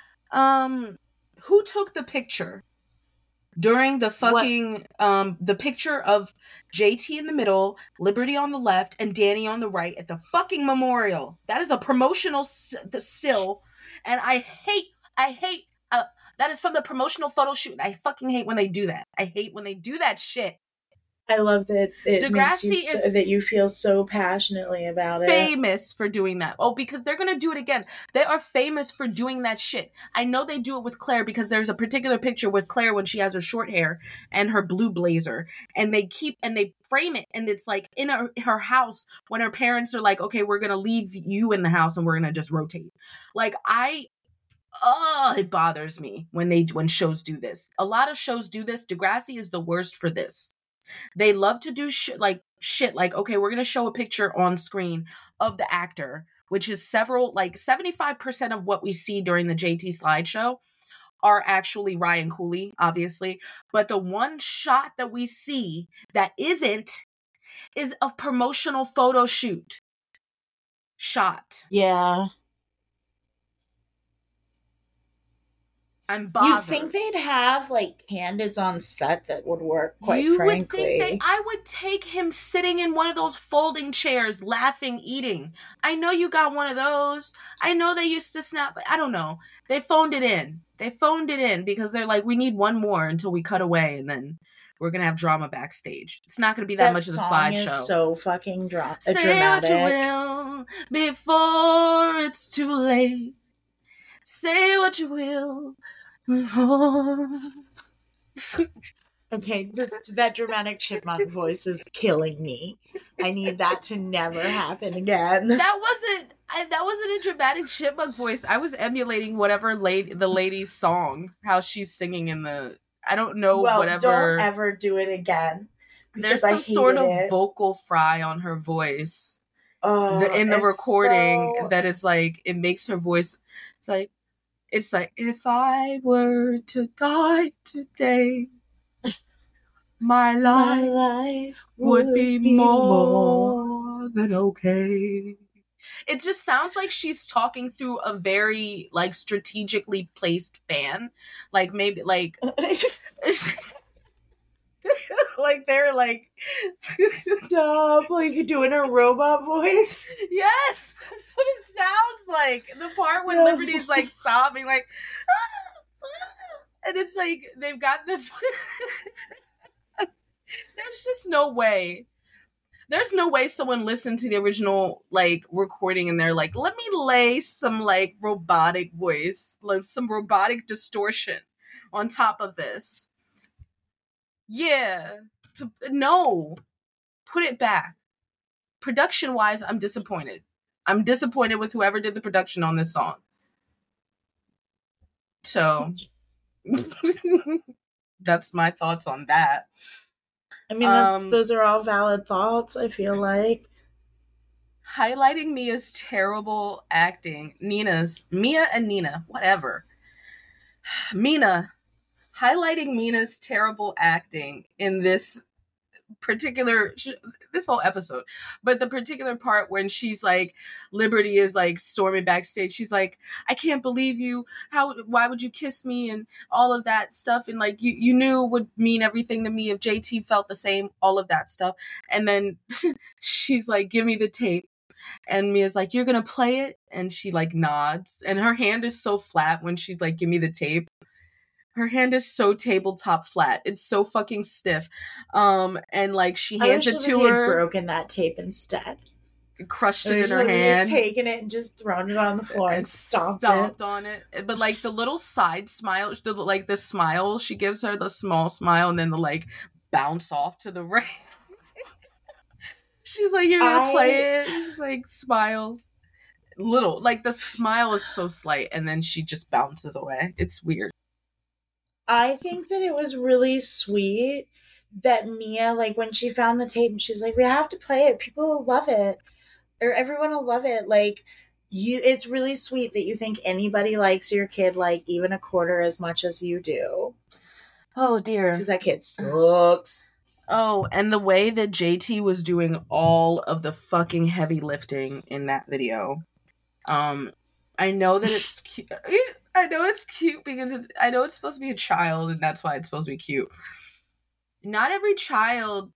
S3: Who took the picture during the fucking the picture of JT in the middle, Liberty on the left, and Danny on the right at the fucking memorial? That is a promotional still, and I hate. That is from the promotional photo shoot. I fucking hate when they do that. I hate when they do that shit.
S1: I love that it makes you
S3: Degrassi is
S1: that you feel so passionately about it.
S3: Famous for doing that. Oh, because they're gonna do it again. They are famous for doing that shit. I know they do it with Claire because there's a particular picture with Claire when she has her short hair and her blue blazer, and they frame it, and it's like in her house when her parents are like, okay, we're gonna leave you in the house and we're gonna just rotate. Like it bothers me when shows do this. A lot of shows do this. Degrassi is the worst for this. They love to do shit like, okay, we're going to show a picture on screen of the actor, which is 75% of what we see during the JT slideshow are actually Ryan Cooley, obviously. But the one shot that we see that isn't is a promotional photo shoot shot.
S1: Yeah.
S3: I'm bothered.
S1: You'd think they'd have like candidates on set that would work, quite
S3: you
S1: frankly.
S3: would think I would take him sitting in one of those folding chairs, laughing, eating. I know you got one of those. I know they used to snap. I don't know. They phoned it in. Because they're like, we need one more until we cut away, and then we're gonna have drama backstage. It's not gonna be that much of the
S1: song
S3: slideshow.
S1: is so fucking
S3: Say
S1: dramatic.
S3: what you will before it's too late. Say what you will before.
S1: Okay, that dramatic chipmunk voice is killing me. I need that to never happen again.
S3: That wasn't a dramatic chipmunk voice. I was emulating whatever the lady's song, how she's singing in the. I don't know,
S1: well,
S3: whatever.
S1: don't ever do it again.
S3: There's
S1: because I
S3: some sort of
S1: hated it.
S3: vocal fry on her voice
S1: Oh,
S3: in the
S1: it's
S3: recording
S1: so-
S3: that is like, it makes her voice. It's like if I were to die today, my
S1: my
S3: life
S1: life
S3: would be more than okay. It just sounds like she's talking through a very like strategically placed fan. Like maybe like Like they're like,
S1: Stop, like you're doing a robot voice.
S3: yes, that's what it sounds like. The part when
S1: No.
S3: Liberty's like sobbing, like, and it's like they've got the. There's just no way. There's no way someone listened to the original like recording and they're like, let me lay some like robotic voice, like some robotic distortion on top of this. Yeah. No. Put it back. Production wise, I'm disappointed. I'm disappointed with whoever did the production on this song. So that's my thoughts on that.
S1: I mean, those are all valid thoughts, I feel like.
S3: Highlighting Mia's terrible acting. Mia and Nina, whatever. Mina. Highlighting Mina's terrible acting in this particular this whole episode, but the particular part when she's like, Liberty is like storming backstage, she's like, I can't believe you, why would you kiss me, and all of that stuff, and like you knew it would mean everything to me if JT felt the same, all of that stuff. And then she's like, give me the tape, and Mia's like, you're gonna play it, and she like nods, and her hand is so flat when she's like, give me the tape. Her hand is so tabletop flat. It's so fucking stiff. And like she hands it to
S1: he had
S3: her,
S1: broken that tape instead.
S3: crushed
S1: Or
S3: it in
S1: just
S3: her hand,
S1: taken it and just thrown it on the floor and stomped
S3: on it. But like the little side smile, the smile she gives her, the small smile, and then the like bounce off to the right. She's like, you're gonna play it. She's like smiles. Little, like the smile is so slight, and then she just bounces away. It's weird.
S1: I think that it was really sweet that Mia, like when she found the tape and she's like, we have to play it, people will love it, or everyone will love it. Like, it's really sweet that you think anybody likes your kid like even a quarter as much as you do.
S3: Oh dear.
S1: Because that kid sucks.
S3: Oh, and the way that JT was doing all of the fucking heavy lifting in that video. I know that it's cute. I know it's cute because I know it's supposed to be a child, and that's why it's supposed to be cute. Not every child.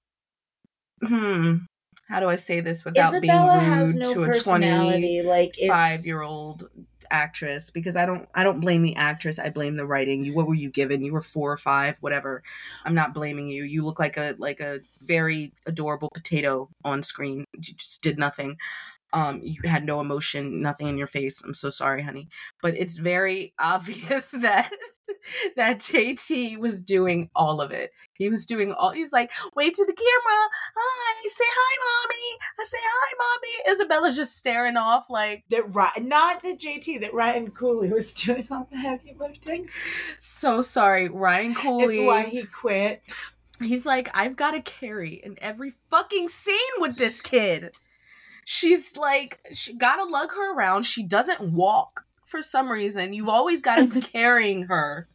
S3: How do I say this without
S1: Isabella
S3: being
S1: has
S3: rude
S1: no
S3: to a
S1: personality. Like, it's
S3: 25-year-old actress? Because I don't blame the actress. I blame the writing. What were you given? You were 4 or 5, whatever. I'm not blaming you. You look like a very adorable potato on screen. You just did nothing. You had no emotion, nothing in your face. I'm so sorry, honey. But it's very obvious that JT was doing all of it. He's like, wave to the camera. Hi, say hi, mommy. I say hi, mommy. Isabella's just staring off like
S1: not the JT, that Ryan Cooley was doing all the heavy lifting.
S3: So sorry, Ryan Cooley.
S1: It's why he quit.
S3: He's like, I've got to carry in every fucking scene with this kid. She's like, she gotta lug her around. She doesn't walk for some reason. You've always got to be carrying her.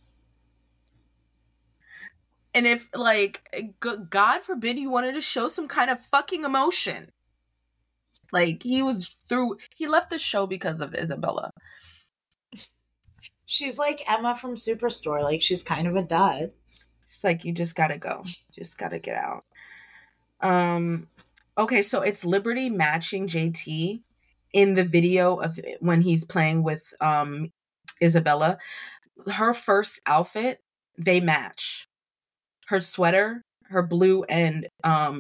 S3: And if, like, God forbid you wanted to show some kind of fucking emotion. Like, he left the show because of Isabella.
S1: She's like Emma from Superstore. Like, she's kind of a dud.
S3: She's like, you just gotta go. Just gotta get out. Okay, so it's Liberty matching JT in the video of when he's playing with Isabella. Her first outfit, they match. Her sweater, her blue and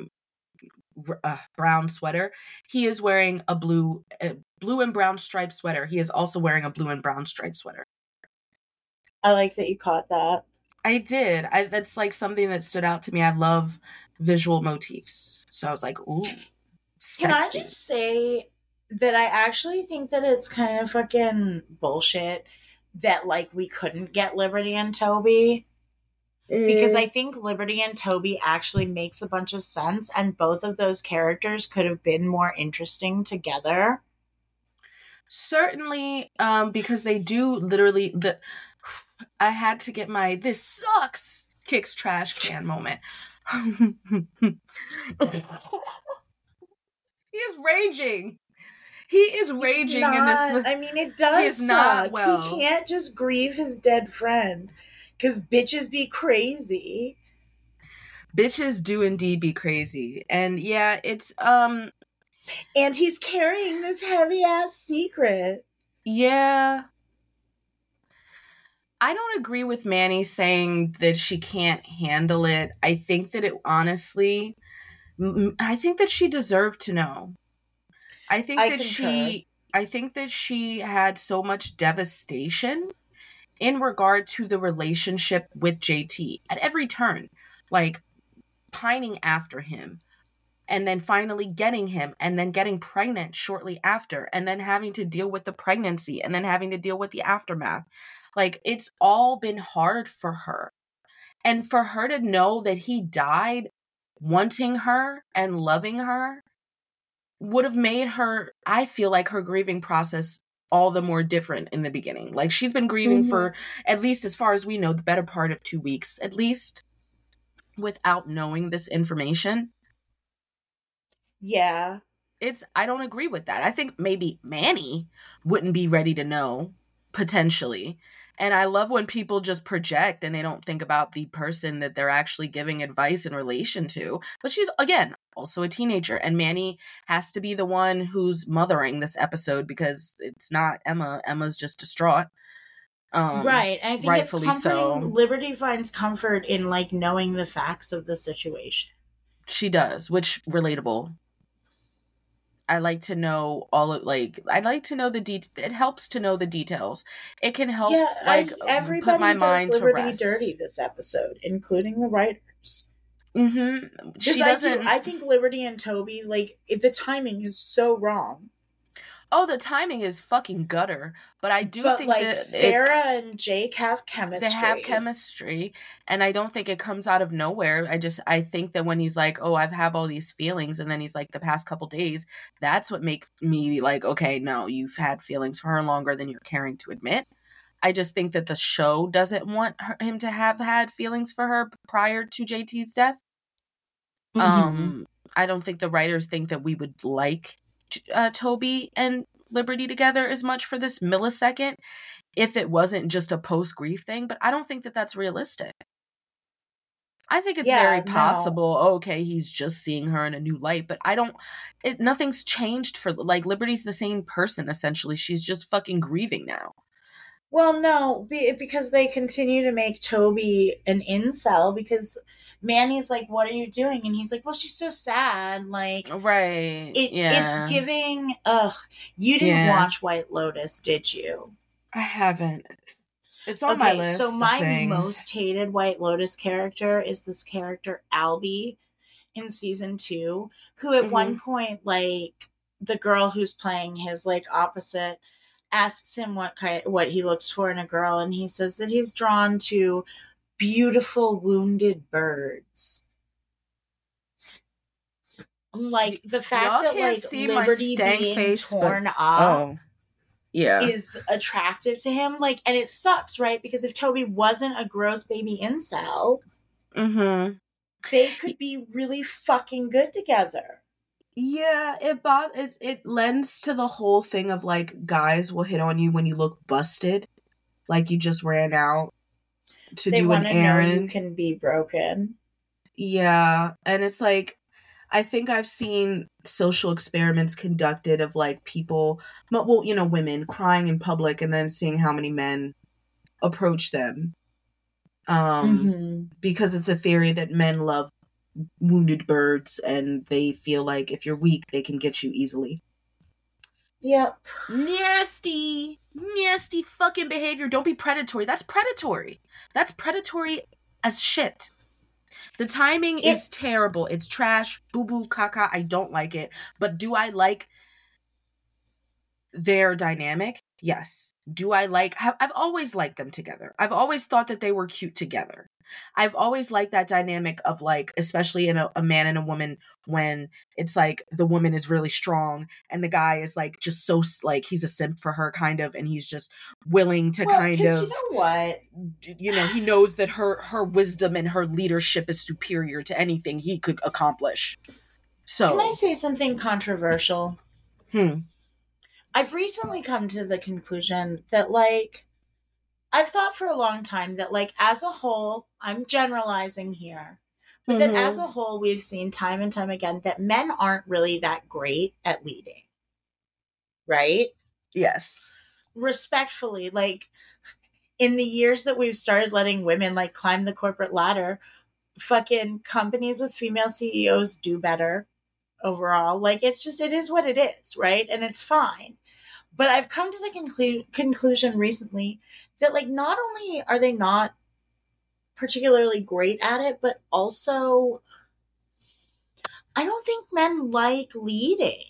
S3: brown sweater. He is wearing a blue and brown striped sweater. He is also wearing a blue and brown striped sweater.
S1: I like that you caught that.
S3: I did. That's like something that stood out to me. I love visual motifs. So I was like, ooh, sexy.
S1: Can I just say that I actually think that it's kind of fucking bullshit that, like, we couldn't get Liberty and Toby. Because I think Liberty and Toby actually makes a bunch of sense, and both of those characters could have been more interesting together.
S3: Certainly, because they do literally I had to get my "this sucks" kicks trash can moment. He is raging. He is raging in this.
S1: I mean, it does.
S3: He is
S1: suck.
S3: not well.
S1: He can't just grieve his dead friend because bitches be crazy.
S3: Bitches do indeed be crazy. And yeah, it's
S1: And he's carrying this heavy ass secret.
S3: yeah. I don't agree with Manny saying that she can't handle it. I think that it honestly, I think that she deserved to know. I think
S1: I
S3: that
S1: concur.
S3: she had so much devastation in regard to the relationship with JT at every turn, like pining after him and then finally getting him and then getting pregnant shortly after and then having to deal with the pregnancy and then having to deal with the aftermath. Like, it's all been hard for her. And for her to know that he died wanting her and loving her would have made her, I feel like, her grieving process all the more different in the beginning. Like, she's been grieving for, at least as far as we know, the better part of 2 weeks, at least, without knowing this information.
S1: Yeah.
S3: I don't agree with that. I think maybe Manny wouldn't be ready to know, potentially. And I love when people just project and they don't think about the person that they're actually giving advice in relation to. But she's, again, also a teenager. And Manny has to be the one who's mothering this episode because it's not Emma. Emma's just distraught.
S1: Right. And I think it's
S3: Rightfully
S1: comforting.
S3: so.
S1: Liberty finds comfort in like knowing the facts of the situation.
S3: She does, which relatable. I like to know all of, like, I like to know it helps to know the details. It can help,
S1: Yeah,
S3: like,
S1: everybody
S3: put my
S1: does
S3: mind to
S1: Liberty
S3: rest.
S1: dirty this episode, including the writers.
S3: Mm-hmm. She
S1: Because
S3: doesn't.
S1: I think Liberty and Toby, like, the timing is so wrong.
S3: Oh, the timing is fucking gutter, but I do
S1: But
S3: think
S1: like
S3: that
S1: Sarah and Jake have chemistry.
S3: they have chemistry, and I don't think it comes out of nowhere. I think that when he's like, oh, I've have all these feelings, and then he's like, the past couple days, that's what makes me like, okay, no, you've had feelings for her longer than you're caring to admit. I just think that the show doesn't want him to have had feelings for her prior to JT's death.
S1: Mhm.
S3: I don't think the writers think that we would like Toby and Liberty together as much for this millisecond if it wasn't just a post-grief thing, but I don't think that that's realistic. I think it's very possible, okay, he's just seeing her in a new light, but nothing's changed for, like, Liberty's the same person, essentially. She's just fucking grieving now.
S1: Well, no, because they continue to make Toby an incel because Manny's like, "What are you doing?" And he's like, "Well, she's so sad." Like,
S3: Right.
S1: it's giving. Ugh, you didn't
S3: Yeah.
S1: watch White Lotus, did you?
S3: I haven't. It's on my list.
S1: So
S3: of
S1: my
S3: things.
S1: most hated White Lotus character is this character Albie in season 2, who at one point, like, the girl who's playing his like opposite asks him what he looks for in a girl, and he says that he's drawn to beautiful wounded birds. Like, the fact
S3: Y'all
S1: that
S3: can't
S1: like
S3: see my
S1: Liberty
S3: stank
S1: being
S3: face, but-
S1: torn up
S3: Oh, yeah.
S1: is attractive to him. Like, and it sucks, right? Because if Toby wasn't a gross baby incel,
S3: Mm-hmm.
S1: they could be really fucking good together.
S3: Yeah, it lends to the whole thing of, like, guys will hit on you when you look busted, like you just ran out to
S1: They
S3: do an
S1: want to know
S3: errand.
S1: you can be broken.
S3: Yeah, and it's like, I think I've seen social experiments conducted of, like, people, well, you know, women crying in public and then seeing how many men approach them. Because it's a theory that men love wounded birds and they feel like if you're weak, they can get you easily.
S1: Yep.
S3: Nasty fucking behavior. Don't be predatory. That's predatory. That's predatory as shit. The timing is terrible. It's trash. Boo boo caca. I don't like it. But do I like their dynamic? Yes. Do I like... I've always liked them together. I've always thought that they were cute together. I've always liked that dynamic of, like, especially in a man and a woman, when it's like the woman is really strong and the guy is like just so, like, he's a simp for her kind of, and he's just willing to kind of,
S1: you know what?
S3: You know, he knows that her wisdom and her leadership is superior to anything he could accomplish. So
S1: Can I say something controversial? I've recently come to the conclusion that, like, I've thought for a long time that, like, as a whole, I'm generalizing here, But then as
S3: Mhm.
S1: a whole, we've seen time and time again that men aren't really that great at leading, right?
S3: Yes.
S1: Respectfully, like in the years that we've started letting women like climb the corporate ladder, fucking companies with female CEOs do better overall. Like it's just, it is what it is, right? And it's fine. But I've come to the conclusion recently that like not only are they not particularly great at it, but also I don't think men like leading.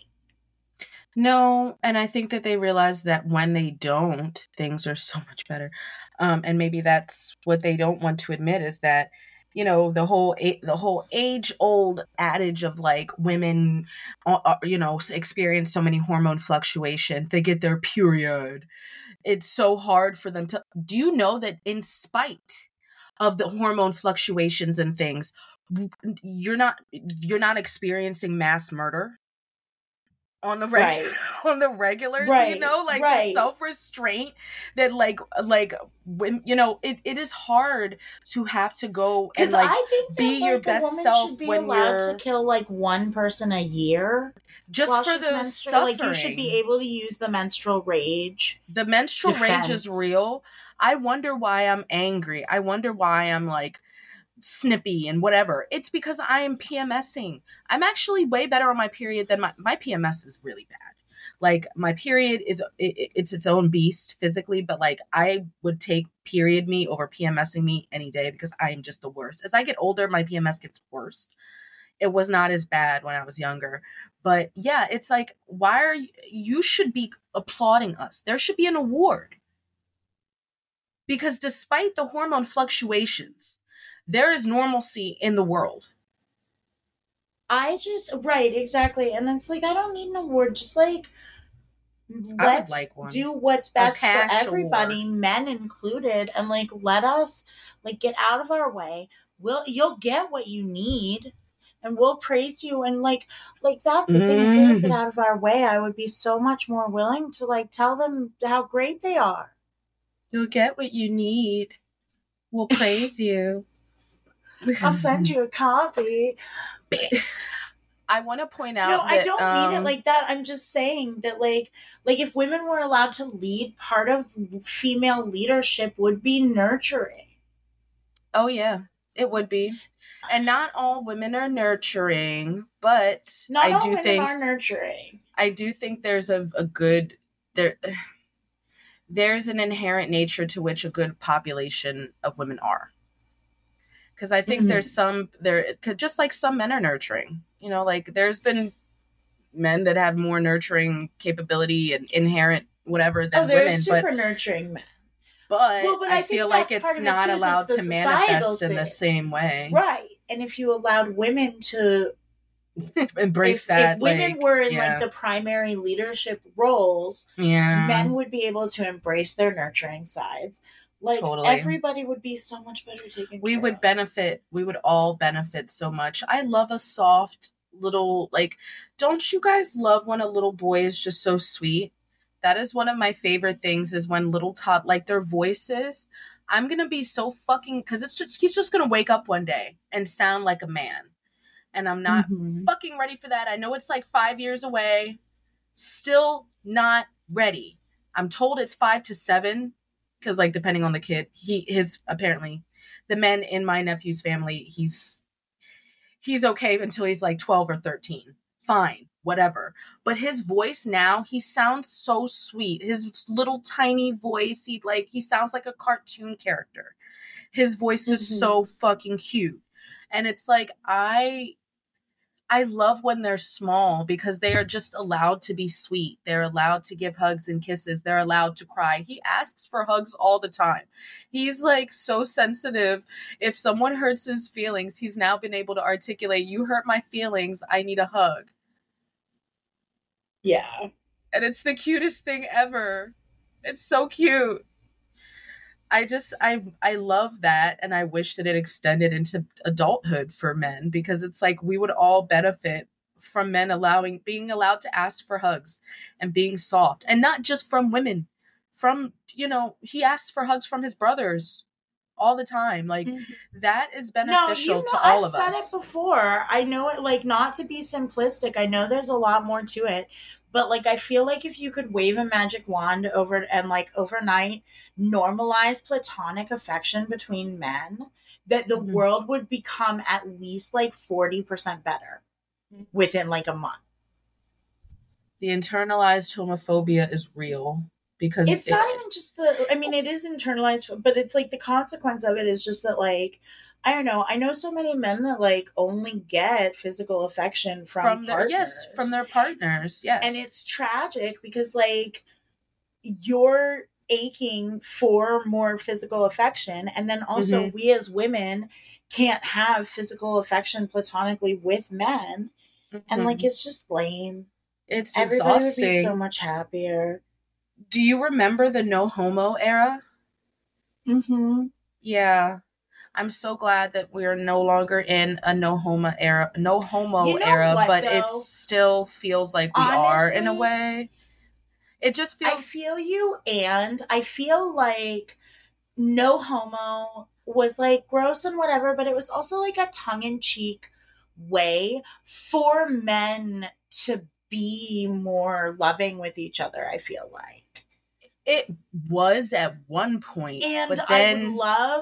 S3: No, and I think that they realize that when they don't, things are so much better. And maybe that's what they don't want to admit is that, you know, the whole age old adage of like women, you know, experience so many hormone fluctuations, they get their period. It's so hard for them to. Do you know that in spite of the hormone fluctuations and things, you're not experiencing mass murder on the
S1: Right.
S3: on the regular, you
S1: Right.
S3: know, like the
S1: Right.
S3: self-restraint that like when, you know, it is hard to have to go and
S1: Because
S3: like
S1: I think that
S3: be your
S1: like a
S3: best
S1: woman should
S3: self
S1: be
S3: when
S1: allowed to
S3: you're
S1: kill like one person a year
S3: just
S1: while
S3: for
S1: she's
S3: the
S1: menstruating. Like you should be
S3: suffering.
S1: able to use the menstrual rage
S3: The menstrual rage is
S1: defense.
S3: real. I wonder why I'm angry. I wonder why I'm like snippy and whatever. It's because I am PMSing. I'm actually way better on my period than my PMS is really bad. Like my period is it's its own beast physically, but like I would take period me over PMSing me any day because I am just the worst. As I get older, my PMS gets worse. It was not as bad when I was younger. But yeah, it's like why are you should be applauding us. There should be an award because despite the hormone fluctuations, there is normalcy in the world.
S1: I just right, exactly. And it's like I don't need an award, just like
S3: I would
S1: let's
S3: like one.
S1: do what's
S3: A
S1: best for
S3: cash award.
S1: everybody, men included, and like let us like get out of our way. You'll get what you need and we'll praise you and like that's the thing. If they would get
S3: Mm.
S1: out of our way, I would be so much more willing to like tell them how great they are.
S3: You'll get what you need. We'll praise you.
S1: I'll send you a copy.
S3: I want to point
S1: No,
S3: out
S1: I
S3: that
S1: don't mean it like that. I'm just saying that like if women were allowed to lead, part of female leadership would be nurturing.
S3: oh yeah, it would be. And not all women are nurturing, but
S1: Not all women are nurturing.
S3: I do think there's a good there there's an inherent nature to which a good population of women are. Because I think there's
S1: Mhm.
S3: some there just like some men are nurturing. You know, like there's been men that have more nurturing capability and inherent whatever
S1: Oh,
S3: than
S1: they're
S3: women, but
S1: super nurturing men.
S3: but
S1: Well, but
S3: I
S1: I think
S3: feel like
S1: that's part
S3: it's
S1: of it
S3: not
S1: too. Is it's
S3: allowed
S1: the
S3: to
S1: societal
S3: manifest in the
S1: thing,
S3: same way.
S1: right? And if you allowed women to,
S3: Embrace
S1: if
S3: that,
S1: women
S3: like,
S1: were in like
S3: yeah,
S1: the primary leadership roles,
S3: yeah,
S1: men would be able to embrace their nurturing sides. Like
S3: totally.
S1: everybody would be so much better taken
S3: We
S1: care
S3: would
S1: of.
S3: benefit. We would all benefit so much. I love a soft little like. Don't you guys love when a little boy is just so sweet? That is one of my favorite things. Is when little tot like their voices. I'm gonna be so fucking because it's just he's just gonna wake up one day and sound like a man, and I'm not
S1: Mm-hmm.
S3: fucking ready for that. I know it's like 5 years away. Still not ready. I'm told it's 5 to 7 because, like, depending on the kid, his apparently the men in my nephew's family, he's okay until he's like 12 or 13. Fine, whatever. But his voice now, he sounds so sweet. His little tiny voice, he sounds like a cartoon character. His voice is
S1: Mm-hmm.
S3: so fucking cute. And it's like I love when they're small because they are just allowed to be sweet. They're allowed to give hugs and kisses. They're allowed to cry. He asks for hugs all the time. He's like so sensitive. If someone hurts his feelings, he's now been able to articulate, "You hurt my feelings. I need a hug."
S1: Yeah.
S3: And it's the cutest thing ever. It's so cute. I love that and I wish that it extended into adulthood for men because it's like we would all benefit from men being allowed to ask for hugs and being soft and not just from women, from, he asked for hugs from his brothers all the time. Like, that is
S1: No,
S3: beneficial to all
S1: I've
S3: of
S1: said
S3: us.
S1: it before. I know it, like, not to be simplistic. I know there's a lot more to it, but like, I feel like if you could wave a magic wand over and like overnight normalize platonic affection between men, that the
S3: Mhm.
S1: world would become at least like 40% better within like a month.
S3: The internalized homophobia is real because
S1: It's not even just I mean, it is internalized, but it's like the consequence of it is just that, like, I don't know. I know so many men that like only get physical affection from partners.
S3: from their partners. Yes.
S1: And it's tragic because like you're aching for more physical affection, and then also
S3: Mhm.
S1: we as women can't have physical affection platonically with men, and like
S3: Mhm.
S1: it's just lame.
S3: It's
S1: Everybody would be so
S3: exhausting.
S1: much happier.
S3: Do you remember the no homo era?
S1: Mm-hmm.
S3: Yeah. I'm so glad that we're no longer in a no homo era,
S1: You know what,
S3: but it
S1: though?
S3: still feels like we are in a
S1: Honestly,
S3: way. It just
S1: I
S3: feels
S1: feel you, and I feel like no homo was like gross and whatever, but it was also like a tongue in cheek way for men to be more loving with each other, I feel like.
S3: it was at one point,
S1: And
S3: but
S1: I would
S3: then
S1: love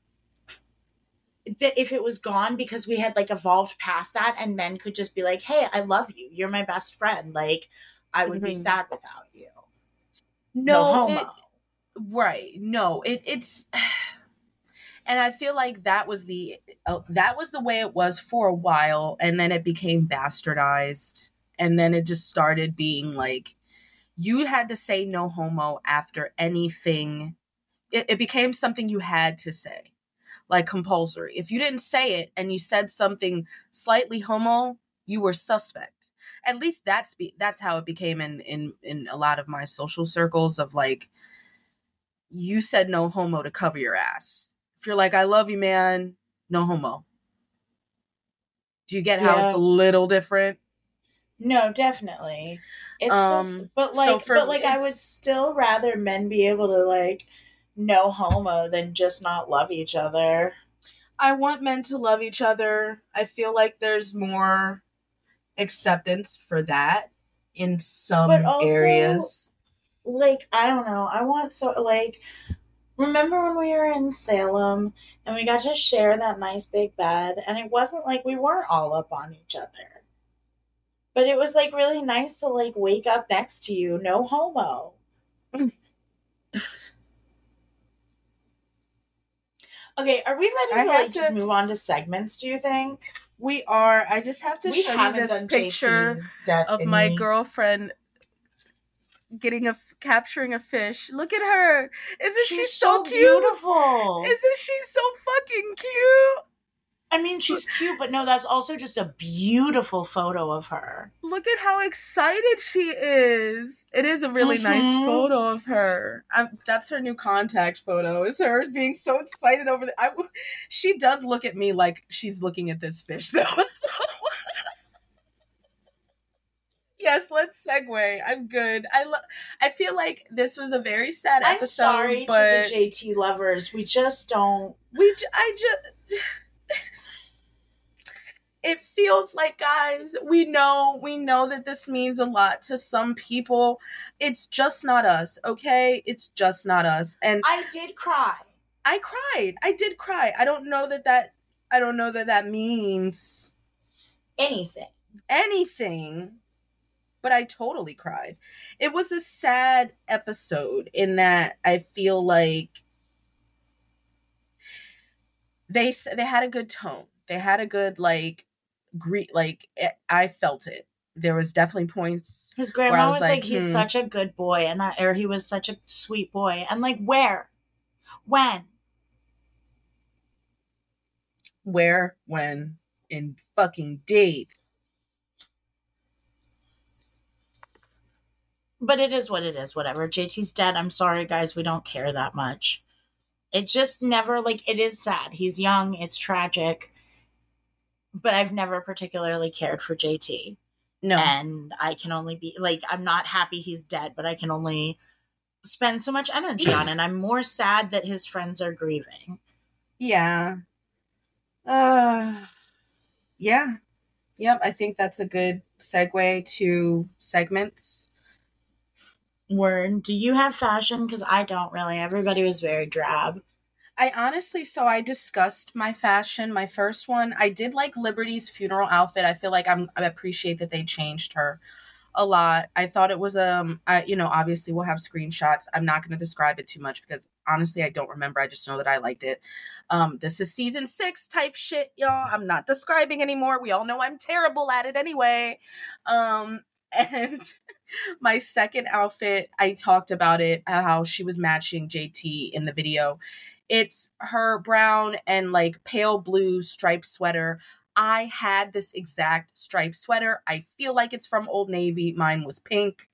S1: that if it was gone because we had like evolved past that and men could just be like, hey, I love you. You're my best friend. Like, I would be
S3: Mhm.
S1: sad without you. No
S3: no,
S1: homo.
S3: it right. No, it's and I feel like that was the way it was for a while, and then it became bastardized, and then it just started being like you had to say no homo after anything. It became something you had to say, like compulsory. If you didn't say it and you said something slightly homo, you were suspect. At least that's how it became in a lot of my social circles of like you said no homo to cover your ass. If you're like, I love you, man, no homo. Do you get how it's a
S1: Yeah.
S3: little different?
S1: No, definitely. It's so,
S3: So for
S1: but like, I would still rather men be able to like no homo than just not love each other.
S3: I want men to love each other. I feel like there's more acceptance for that in
S1: But
S3: some
S1: also,
S3: areas.
S1: like, I don't know. I want so like, remember when we were in Salem and we got to share that nice big bed, and it wasn't like we weren't all up on each other, but it was like really nice to like wake up next to you, no homo. Okay, are we
S3: I
S1: ready to
S3: have
S1: like just
S3: to.
S1: move on to segments? Do you think?
S3: We are. I just have to
S1: We
S3: show you
S1: haven't
S3: this
S1: done
S3: picture
S1: JT's death
S3: of my
S1: thingy.
S3: girlfriend capturing a fish. Look at her. Isn't she
S1: She's
S3: so
S1: so
S3: cute?
S1: beautiful.
S3: Isn't she so fucking cute?
S1: I mean, she's cute, but no, that's also just a beautiful photo of her.
S3: Look at how excited she is. It is a really nice
S1: Mhm.
S3: photo of her. That's her new contact photo. Is her being so excited over she does look at me like she's looking at this fish though. So yes, let's segue. I'm good. I feel like this was a very sad
S1: I'm
S3: episode,
S1: sorry to the
S3: but
S1: JT lovers. We just don't.
S3: I just it feels like, guys, we know that this means a lot to some people. It's just not us, okay? It's just not us. And
S1: I did cry.
S3: I cried. I did cry. I don't know that means
S1: Anything.
S3: anything, but I totally cried. It was a sad episode in that I feel like they had a good tone. They had a good like I felt it. There was definitely points
S1: His
S3: where I
S1: grandma
S3: was
S1: was like,
S3: like,
S1: he's such a good boy, and or he was such a sweet boy. And like, where? When?
S3: where, when, in fucking date.
S1: But it is what it is, whatever. JT's dead. I'm sorry, guys. We don't care that much. It just never, like, it is sad. He's young. It's tragic. But I've never particularly cared for JT.
S3: No.
S1: And I can only be, like, I'm not happy he's dead, but I can only spend so much energy on it. I'm more sad that his friends are grieving.
S3: Yeah. Uh, yeah. Yep. I think that's a good segue to segments.
S1: Word. Do you have fashion? Because I don't really. Everybody was very drab.
S3: I discussed my fashion. My first one, I did like Liberty's funeral outfit. I feel like I appreciate that they changed her a lot. I thought it was obviously we'll have screenshots. I'm not going to describe it too much because honestly I don't remember. I just know that I liked it. This is season 6 type shit, y'all. I'm not describing anymore. We all know I'm terrible at it anyway. And my second outfit, I talked about it, how she was matching JT in the video. It's her brown and like pale blue striped sweater. I had this exact striped sweater. I feel like it's from Old Navy. Mine was pink.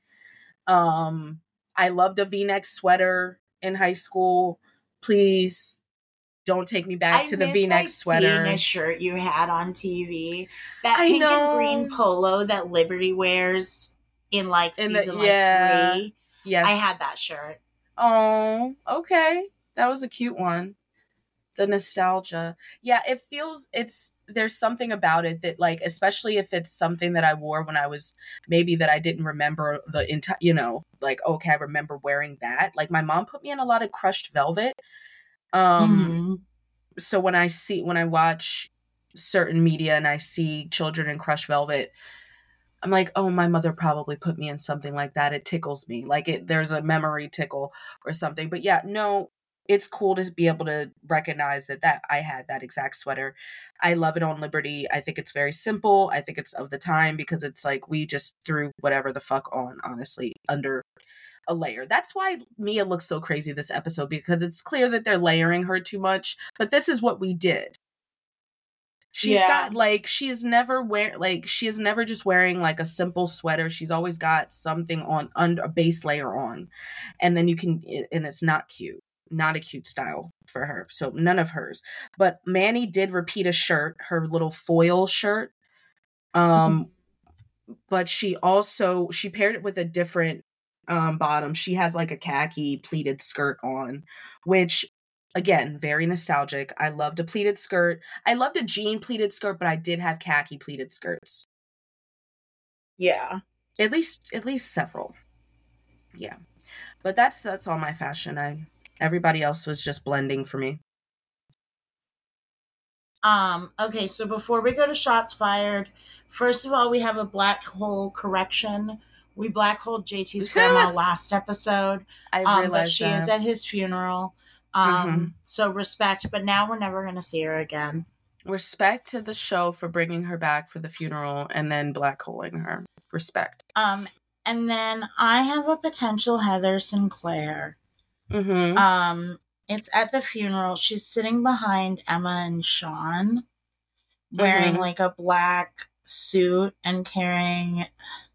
S3: I loved a V-neck sweater in high school. Please don't take me back
S1: I
S3: to the
S1: miss
S3: V-neck
S1: seeing a
S3: sweaters.
S1: shirt you had on TV. That
S3: I
S1: pink
S3: know.
S1: and green polo that Liberty wears in like
S3: In the
S1: season
S3: yeah.
S1: 3.
S3: Yes.
S1: I had that shirt.
S3: Oh, okay. That was a cute one. The nostalgia. Yeah, there's something about it that like, especially if it's something that I wore when I was maybe that I didn't remember the entire, like, okay, I remember wearing that. Like my mom put me in a lot of crushed velvet.
S1: Mhm.
S3: So when I watch certain media and I see children in crushed velvet, I'm like, oh, my mother probably put me in something like that. It tickles me. There's a memory tickle or something. But yeah, no, it's cool to be able to recognize that I had that exact sweater. I love it on Liberty. I think it's very simple. I think it's of the time because it's like we just threw whatever the fuck on, honestly, under a layer. That's why Mia looks so crazy this episode, because it's clear that they're layering her too much. But this is what we did. She's got she is never just wearing like a simple sweater. She's always got something on under a base layer on. And then and it's not cute. Not a cute style for her. So none of hers. But Manny did repeat a shirt, her little foil shirt. But she paired it with a different bottom. She has like a khaki pleated skirt on, which again, very nostalgic. I loved a pleated skirt. I loved a jean pleated skirt, but I did have khaki pleated skirts.
S1: Yeah.
S3: At least several. Yeah. But that's all my fashion. Everybody else was just blending for me.
S1: Okay, so before we go to shots fired, first of all, we have a black hole correction. We black holed JT's grandma last episode.
S3: I
S1: But
S3: realized
S1: she is
S3: that.
S1: at his funeral.
S3: Mhm.
S1: So respect, but now we're never gonna see her again.
S3: Respect to the show for bringing her back for the funeral and then black holing her. Respect.
S1: And then I have a potential Heather Sinclair.
S3: Mhm.
S1: It's at the funeral. She's sitting behind Emma and Sean, wearing
S3: Mhm.
S1: like a black suit and carrying,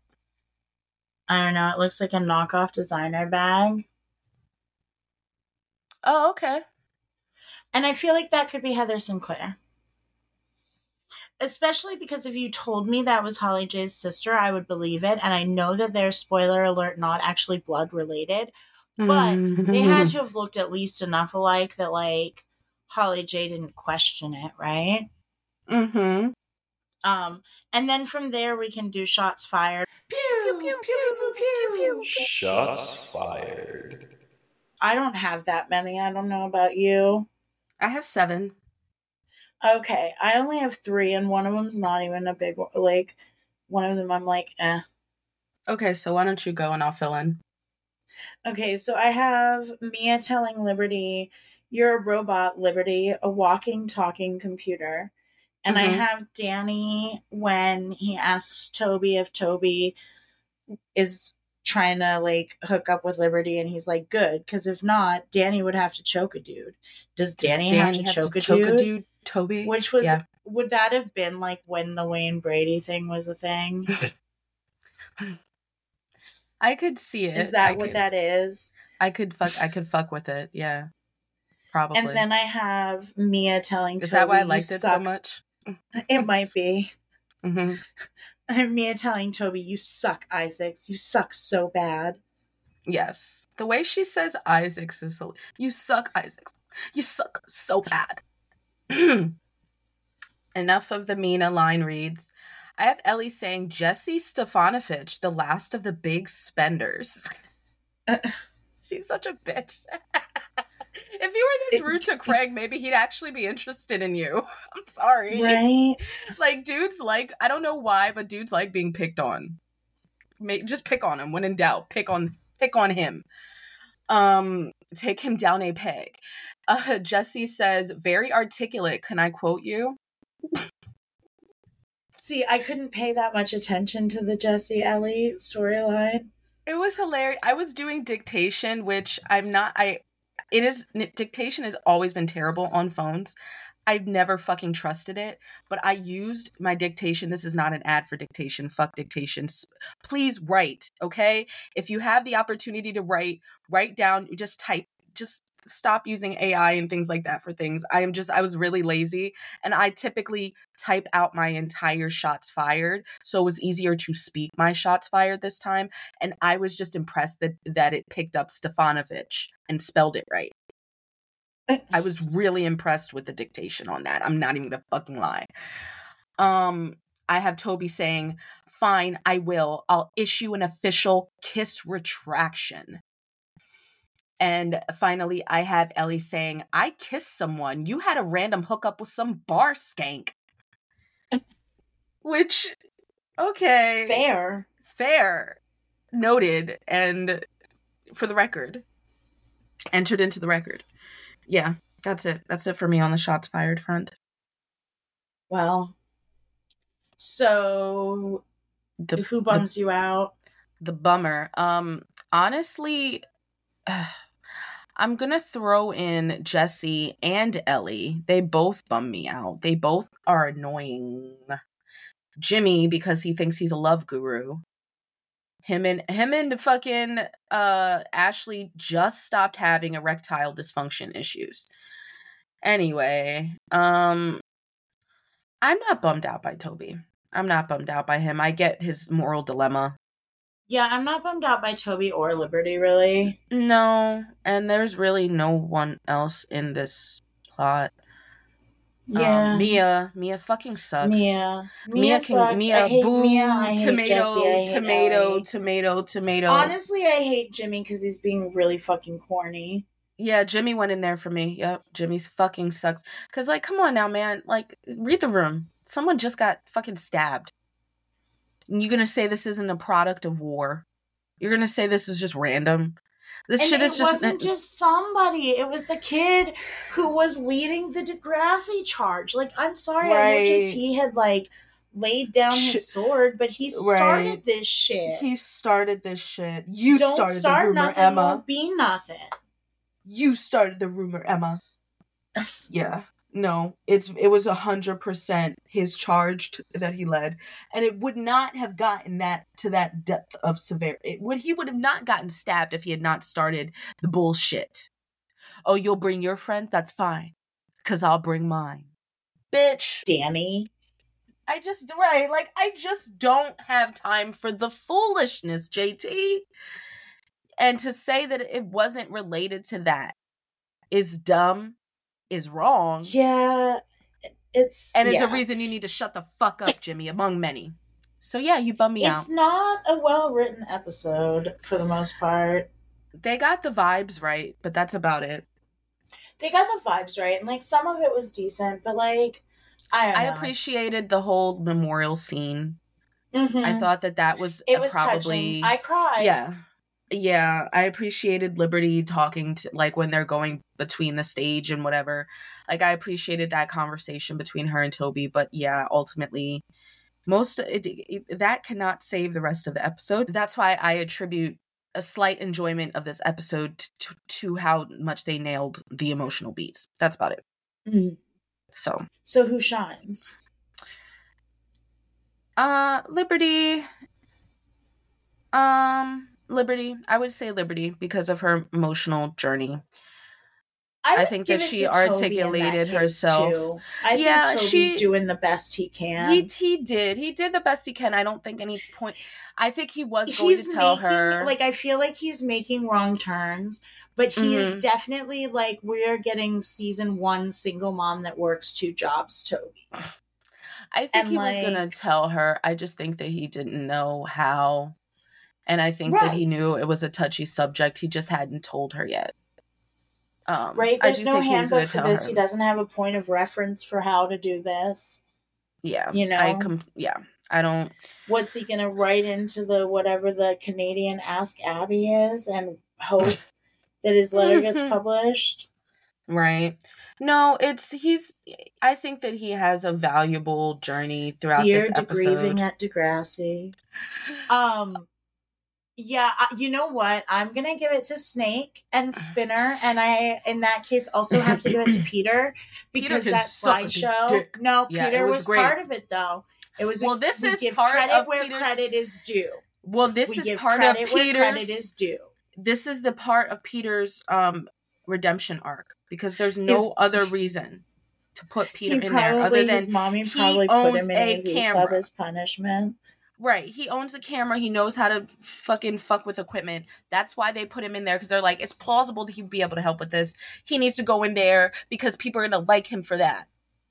S1: I don't know, it looks like a knockoff designer bag.
S3: Oh, okay.
S1: And I feel like that could be Heather Sinclair. Especially because if you told me that was Holly J's sister, I would believe it. And I know that they're, spoiler alert, not actually blood related. But they had to have looked at least enough alike that, like, Holly J didn't question it, right?
S3: Mhm.
S1: And then from there we can do shots fired.
S3: Pew pew pew pew pew pew.
S2: Shots fired.
S1: I don't have that many. I don't know about you.
S3: I have 7.
S1: Okay, I only have 3, and one of them's not even a big one. Like, one of them I'm like, eh.
S3: Okay, so why don't you go and I'll fill in.
S1: Okay, so I have Mia telling Liberty, "You're a robot, Liberty, a walking, talking computer." And I
S3: Mhm.
S1: have Danny when he asks Toby if Toby is trying to like hook up with Liberty, and he's like, good, because if not, Danny would have to choke a dude. Does Danny have to choke a dude?
S3: Toby?
S1: Which was,
S3: Yeah.
S1: would that have been like when the Wayne Brady thing was a thing?
S3: I could see it.
S1: Is that what that is?
S3: I could fuck with it. Yeah. Probably.
S1: And then I have Mia telling Toby,
S3: is that why I liked
S1: you
S3: it
S1: suck.
S3: so much?
S1: It might be.
S3: Mhm.
S1: And Mia telling Toby, you suck, Isaacs. You suck so bad.
S3: Yes. The way she says Isaacs is you suck, Isaacs. You suck so bad. Enough of the Mina line reads. I have Ellie saying Jesse Stefanovich, the last of the big spenders. She's such a bitch. If you were this rude to Craig, maybe he'd actually be interested in you. I'm sorry.
S1: Right?
S3: Like, dudes like, I don't know why, but dudes like being picked on. Just pick on him when in doubt. Pick on him. Take him down a peg. Jesse says, very articulate. Can I quote you?
S1: See, I couldn't pay that much attention to the Jesse Ellie storyline.
S3: It was hilarious. I was doing dictation, which dictation has always been terrible on phones. I've never fucking trusted it, but I used my dictation. This is not an ad for dictation. Fuck dictation. Please write, okay? If you have the opportunity to write down, just type. Just stop using AI and things like that for things. I was really lazy, and I typically type out my entire shots fired, so it was easier to speak my shots fired this time, and I was just impressed that it picked up Stefanovich and spelled it right. I was really impressed with the dictation on that. I'm not even gonna fucking lie. I have Toby saying, fine, I will. I'll issue an official kiss retraction. And finally, I have Ellie saying, I kissed someone. You had a random hookup with some bar skank. Which, okay. Fair. Noted. And for the record. Entered into the record. Yeah, that's it. That's it for me on the shots fired front.
S1: Well, so who bums you out?
S3: The bummer. Honestly, I'm gonna throw in Jesse and Ellie. They both bum me out. They both are annoying. Jimmy, because he thinks he's a love guru. Him and fucking Ashley just stopped having erectile dysfunction issues. Anyway, I'm not bummed out by Toby. I'm not bummed out by him. I get his moral dilemma.
S1: Yeah, I'm not bummed out by Toby or Liberty, really.
S3: No, and there's really no one else in this plot.
S1: Yeah.
S3: Mia fucking sucks.
S1: Mia sucks. I hate
S3: boo,
S1: Mia. I hate Jesse. I hate
S3: tomato.
S1: Honestly, I hate Jimmy because he's being really fucking corny.
S3: Yeah, Jimmy went in there for me. Yep, Jimmy's fucking sucks. Because, like, come on now, man. Like, read the room. Someone just got fucking stabbed. And you're gonna say this isn't a product of war? You're gonna say this is just random? This shit is just...
S1: It wasn't just somebody. It was the kid who was leading the Degrassi charge. Like, I'm sorry, I know JT had, like, laid down his sword, but he started this shit.
S3: He started this shit. You
S1: Don't
S3: started
S1: start
S3: the rumor,
S1: nothing,
S3: Emma.
S1: Won't be nothing.
S3: You started the rumor, Emma. Yeah. No, it was 100% his charge that he led, and it would not have gotten to that depth of severity. He would have not gotten stabbed if he had not started the bullshit. Oh, you'll bring your friends? That's fine, because I'll bring mine. Bitch.
S1: Danny.
S3: I just don't have time for the foolishness, JT. And to say that it wasn't related to that is dumb. Is wrong.
S1: Yeah, it's
S3: a reason you need to shut the fuck up, Jimmy, among many. So yeah, you bum me out.
S1: It's not a well-written episode for the most part.
S3: They got the vibes right, but that's about it.
S1: They got the vibes right, and like some of it was decent, but like I
S3: appreciated the whole memorial scene.
S1: Mm-hmm.
S3: I thought that was
S1: probably touching. I cried.
S3: Yeah, I appreciated Liberty talking to, like, when they're going between the stage and whatever. Like, I appreciated that conversation between her and Toby, but yeah, ultimately, that cannot save the rest of the episode. That's why I attribute a slight enjoyment of this episode to how much they nailed the emotional beats. That's about it.
S1: Mm-hmm. So who shines?
S3: Liberty. Liberty. I would say Liberty because of her emotional journey. I
S1: would
S3: think
S1: give
S3: that
S1: it
S3: she
S1: to Toby in that
S3: articulated
S1: case,
S3: herself.
S1: too. I
S3: Yeah,
S1: think Toby's doing the best he can.
S3: He did the best he can. I don't think any point. I think he was going
S1: He's
S3: to tell
S1: making,
S3: her.
S1: like, I feel like he's making wrong turns, but he is definitely, like, we're getting season 1 single mom that works 2 jobs, Toby.
S3: I think he was going to tell her. I just think that he didn't know how. And I think that he knew it was a touchy subject. He just hadn't told her yet.
S1: Right? There's no handbook for this. He doesn't have a point of reference for how to do this.
S3: Yeah.
S1: You know?
S3: I don't.
S1: What's he going to write into the whatever the Canadian Ask Abby is and hope that his letter gets published?
S3: Right. No, I think that he has a valuable journey throughout this episode.
S1: Dear Grieving at Degrassi. Yeah, you know what? I'm going to give it to Snake and Spinner, and I, in that case, also have to give it to Peter, because that slideshow... No, yeah, Peter was part of it, though. It was
S3: this is
S1: give
S3: part
S1: credit
S3: of
S1: where
S3: Peter's...
S1: credit is due.
S3: Well, this is part of Peter's...
S1: where credit is due.
S3: This is the part of Peter's redemption arc, because there's no other reason to put Peter in there other than
S1: his mommy probably put him in a camera club as punishment.
S3: Right. He owns a camera. He knows how to fuck with equipment. That's why they put him in there, because they're like, it's plausible that he'd be able to help with this. He needs to go in there because people are going to like him for that.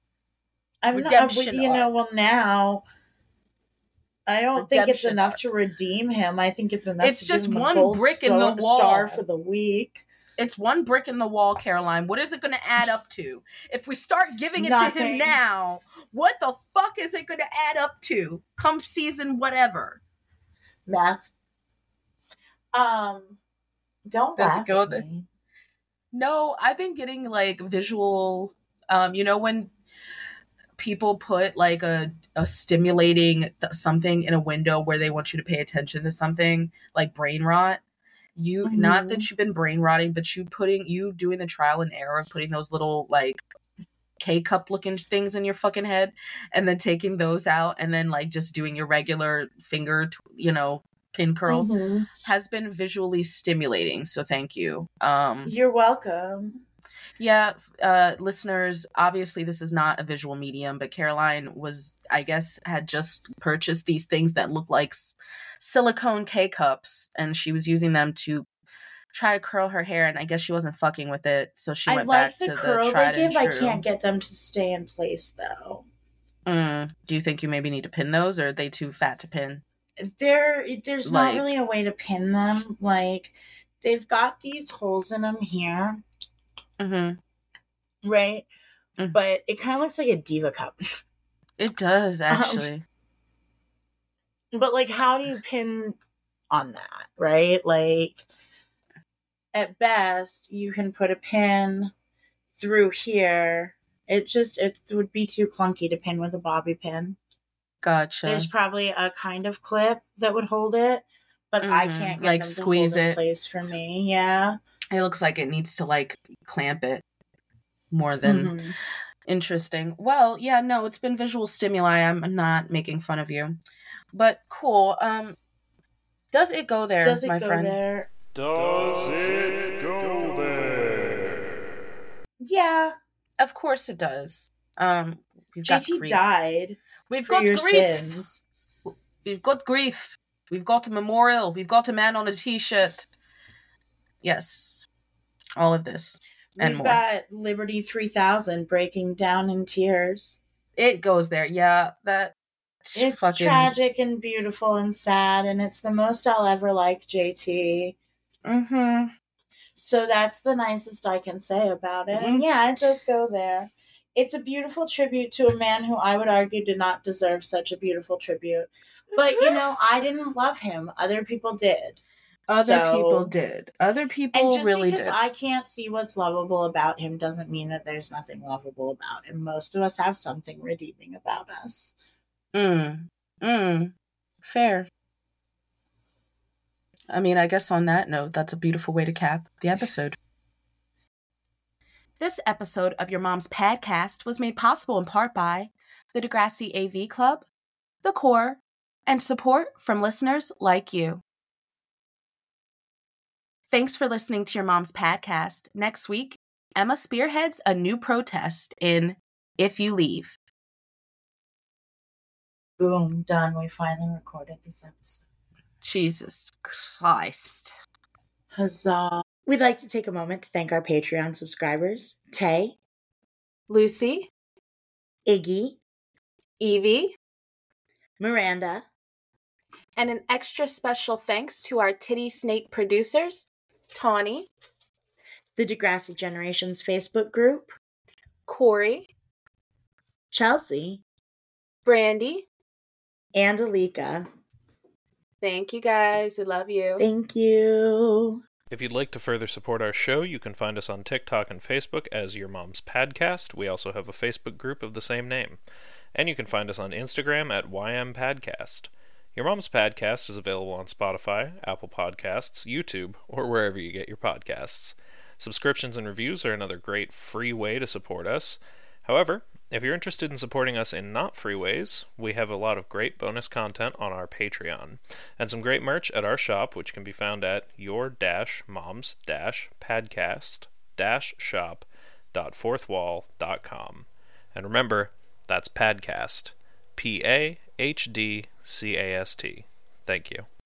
S1: Well, now I don't think it's enough to redeem him. I think it's enough to give him a gold brick in the wall star for the week.
S3: It's one brick in the wall, Caroline. What is it going to add up to? If we start giving it to him now, what the fuck is it going to add up to come season whatever?
S1: Math. Don't
S3: Does
S1: laugh
S3: it go
S1: at
S3: there?
S1: me.
S3: No, I've been getting like visual, when people put like a stimulating something in a window where they want you to pay attention to something, like brain rot. Not that you've been brain rotting, but you doing the trial and error of putting those little like K-cup looking things in your fucking head and then taking those out and then like just doing your regular finger, pin curls has been visually stimulating. So thank you.
S1: You're welcome.
S3: Yeah, listeners, obviously this is not a visual medium, but Caroline had just purchased these things that look like silicone K-cups, and she was using them to try to curl her hair, and I guess she wasn't fucking with it, so she went back to the curl tried they give.
S1: I can't get them to stay in place, though.
S3: Do you think you maybe need to pin those, or are they too fat to pin?
S1: There's not really a way to pin them. Like, they've got these holes in them here. Right? But it kind of looks like a Diva cup.
S3: It does, actually.
S1: But, like, how do you pin on that, right? Like, at best, you can put a pin through here. It would be too clunky to pin with a bobby pin.
S3: Gotcha.
S1: There's probably a kind of clip that would hold it, but I can't get
S3: like
S1: them to
S3: squeeze
S1: hold
S3: it
S1: in place for me. Yeah.
S3: It looks like it needs to like clamp it more than interesting. Well, yeah, no, it's been visual stimuli. I'm not making fun of you. But cool. Does it go there, my friend?
S2: Does it go there?
S1: Yeah.
S3: Of course it does.
S1: GT died.
S3: We've got grief. Sins. We've got grief. We've got a memorial. We've got a man on a t-shirt. Yes. All of this. And
S1: We've
S3: more.
S1: got Liberty 3000 breaking down in tears.
S3: It goes there. Yeah.
S1: It's tragic and beautiful and sad, and it's the most I'll ever like JT. So that's the nicest I can say about it. And yeah, it does go there. It's a beautiful tribute to a man who I would argue did not deserve such a beautiful tribute. But, I didn't love him. Other people did.
S3: Other people really did.
S1: Because I can't see what's lovable about him doesn't mean that there's nothing lovable about him. Most of us have something redeeming about us.
S3: Fair. I mean, I guess on that note, that's a beautiful way to cap the episode. This episode of Your Mom's Podcast was made possible in part by the Degrassi AV Club, The Core, and support from listeners like you. Thanks for listening to Your Mom's Podcast. Next week, Emma spearheads a new protest in If You Leave.
S1: Boom, done. We finally recorded this episode.
S3: Jesus Christ.
S1: Huzzah. We'd like to take a moment to thank our Patreon subscribers, Tay,
S3: Lucy,
S1: Iggy,
S3: Evie,
S1: Miranda,
S3: and an extra special thanks to our Titty Snake producers, Tawny,
S1: the Degrassi Generations Facebook group,
S3: Corey,
S1: Chelsea,
S3: Brandy.
S1: and Alika.
S3: Thank you guys. We love you.
S1: Thank you.
S2: If you'd like to further support our show, you can find us on TikTok and Facebook as Your Mom's Padcast. We also have a Facebook group of the same name. And you can find us on Instagram at YMPadcast. Your Mom's Padcast is available on Spotify, Apple Podcasts, YouTube, or wherever you get your podcasts. Subscriptions and reviews are another great free way to support us. However, if you're interested in supporting us in not free ways, we have a lot of great bonus content on our Patreon, and some great merch at our shop, which can be found at your-moms-padcast-shop.fourthwall.com. And remember, that's Padcast. Pahdcast. Thank you.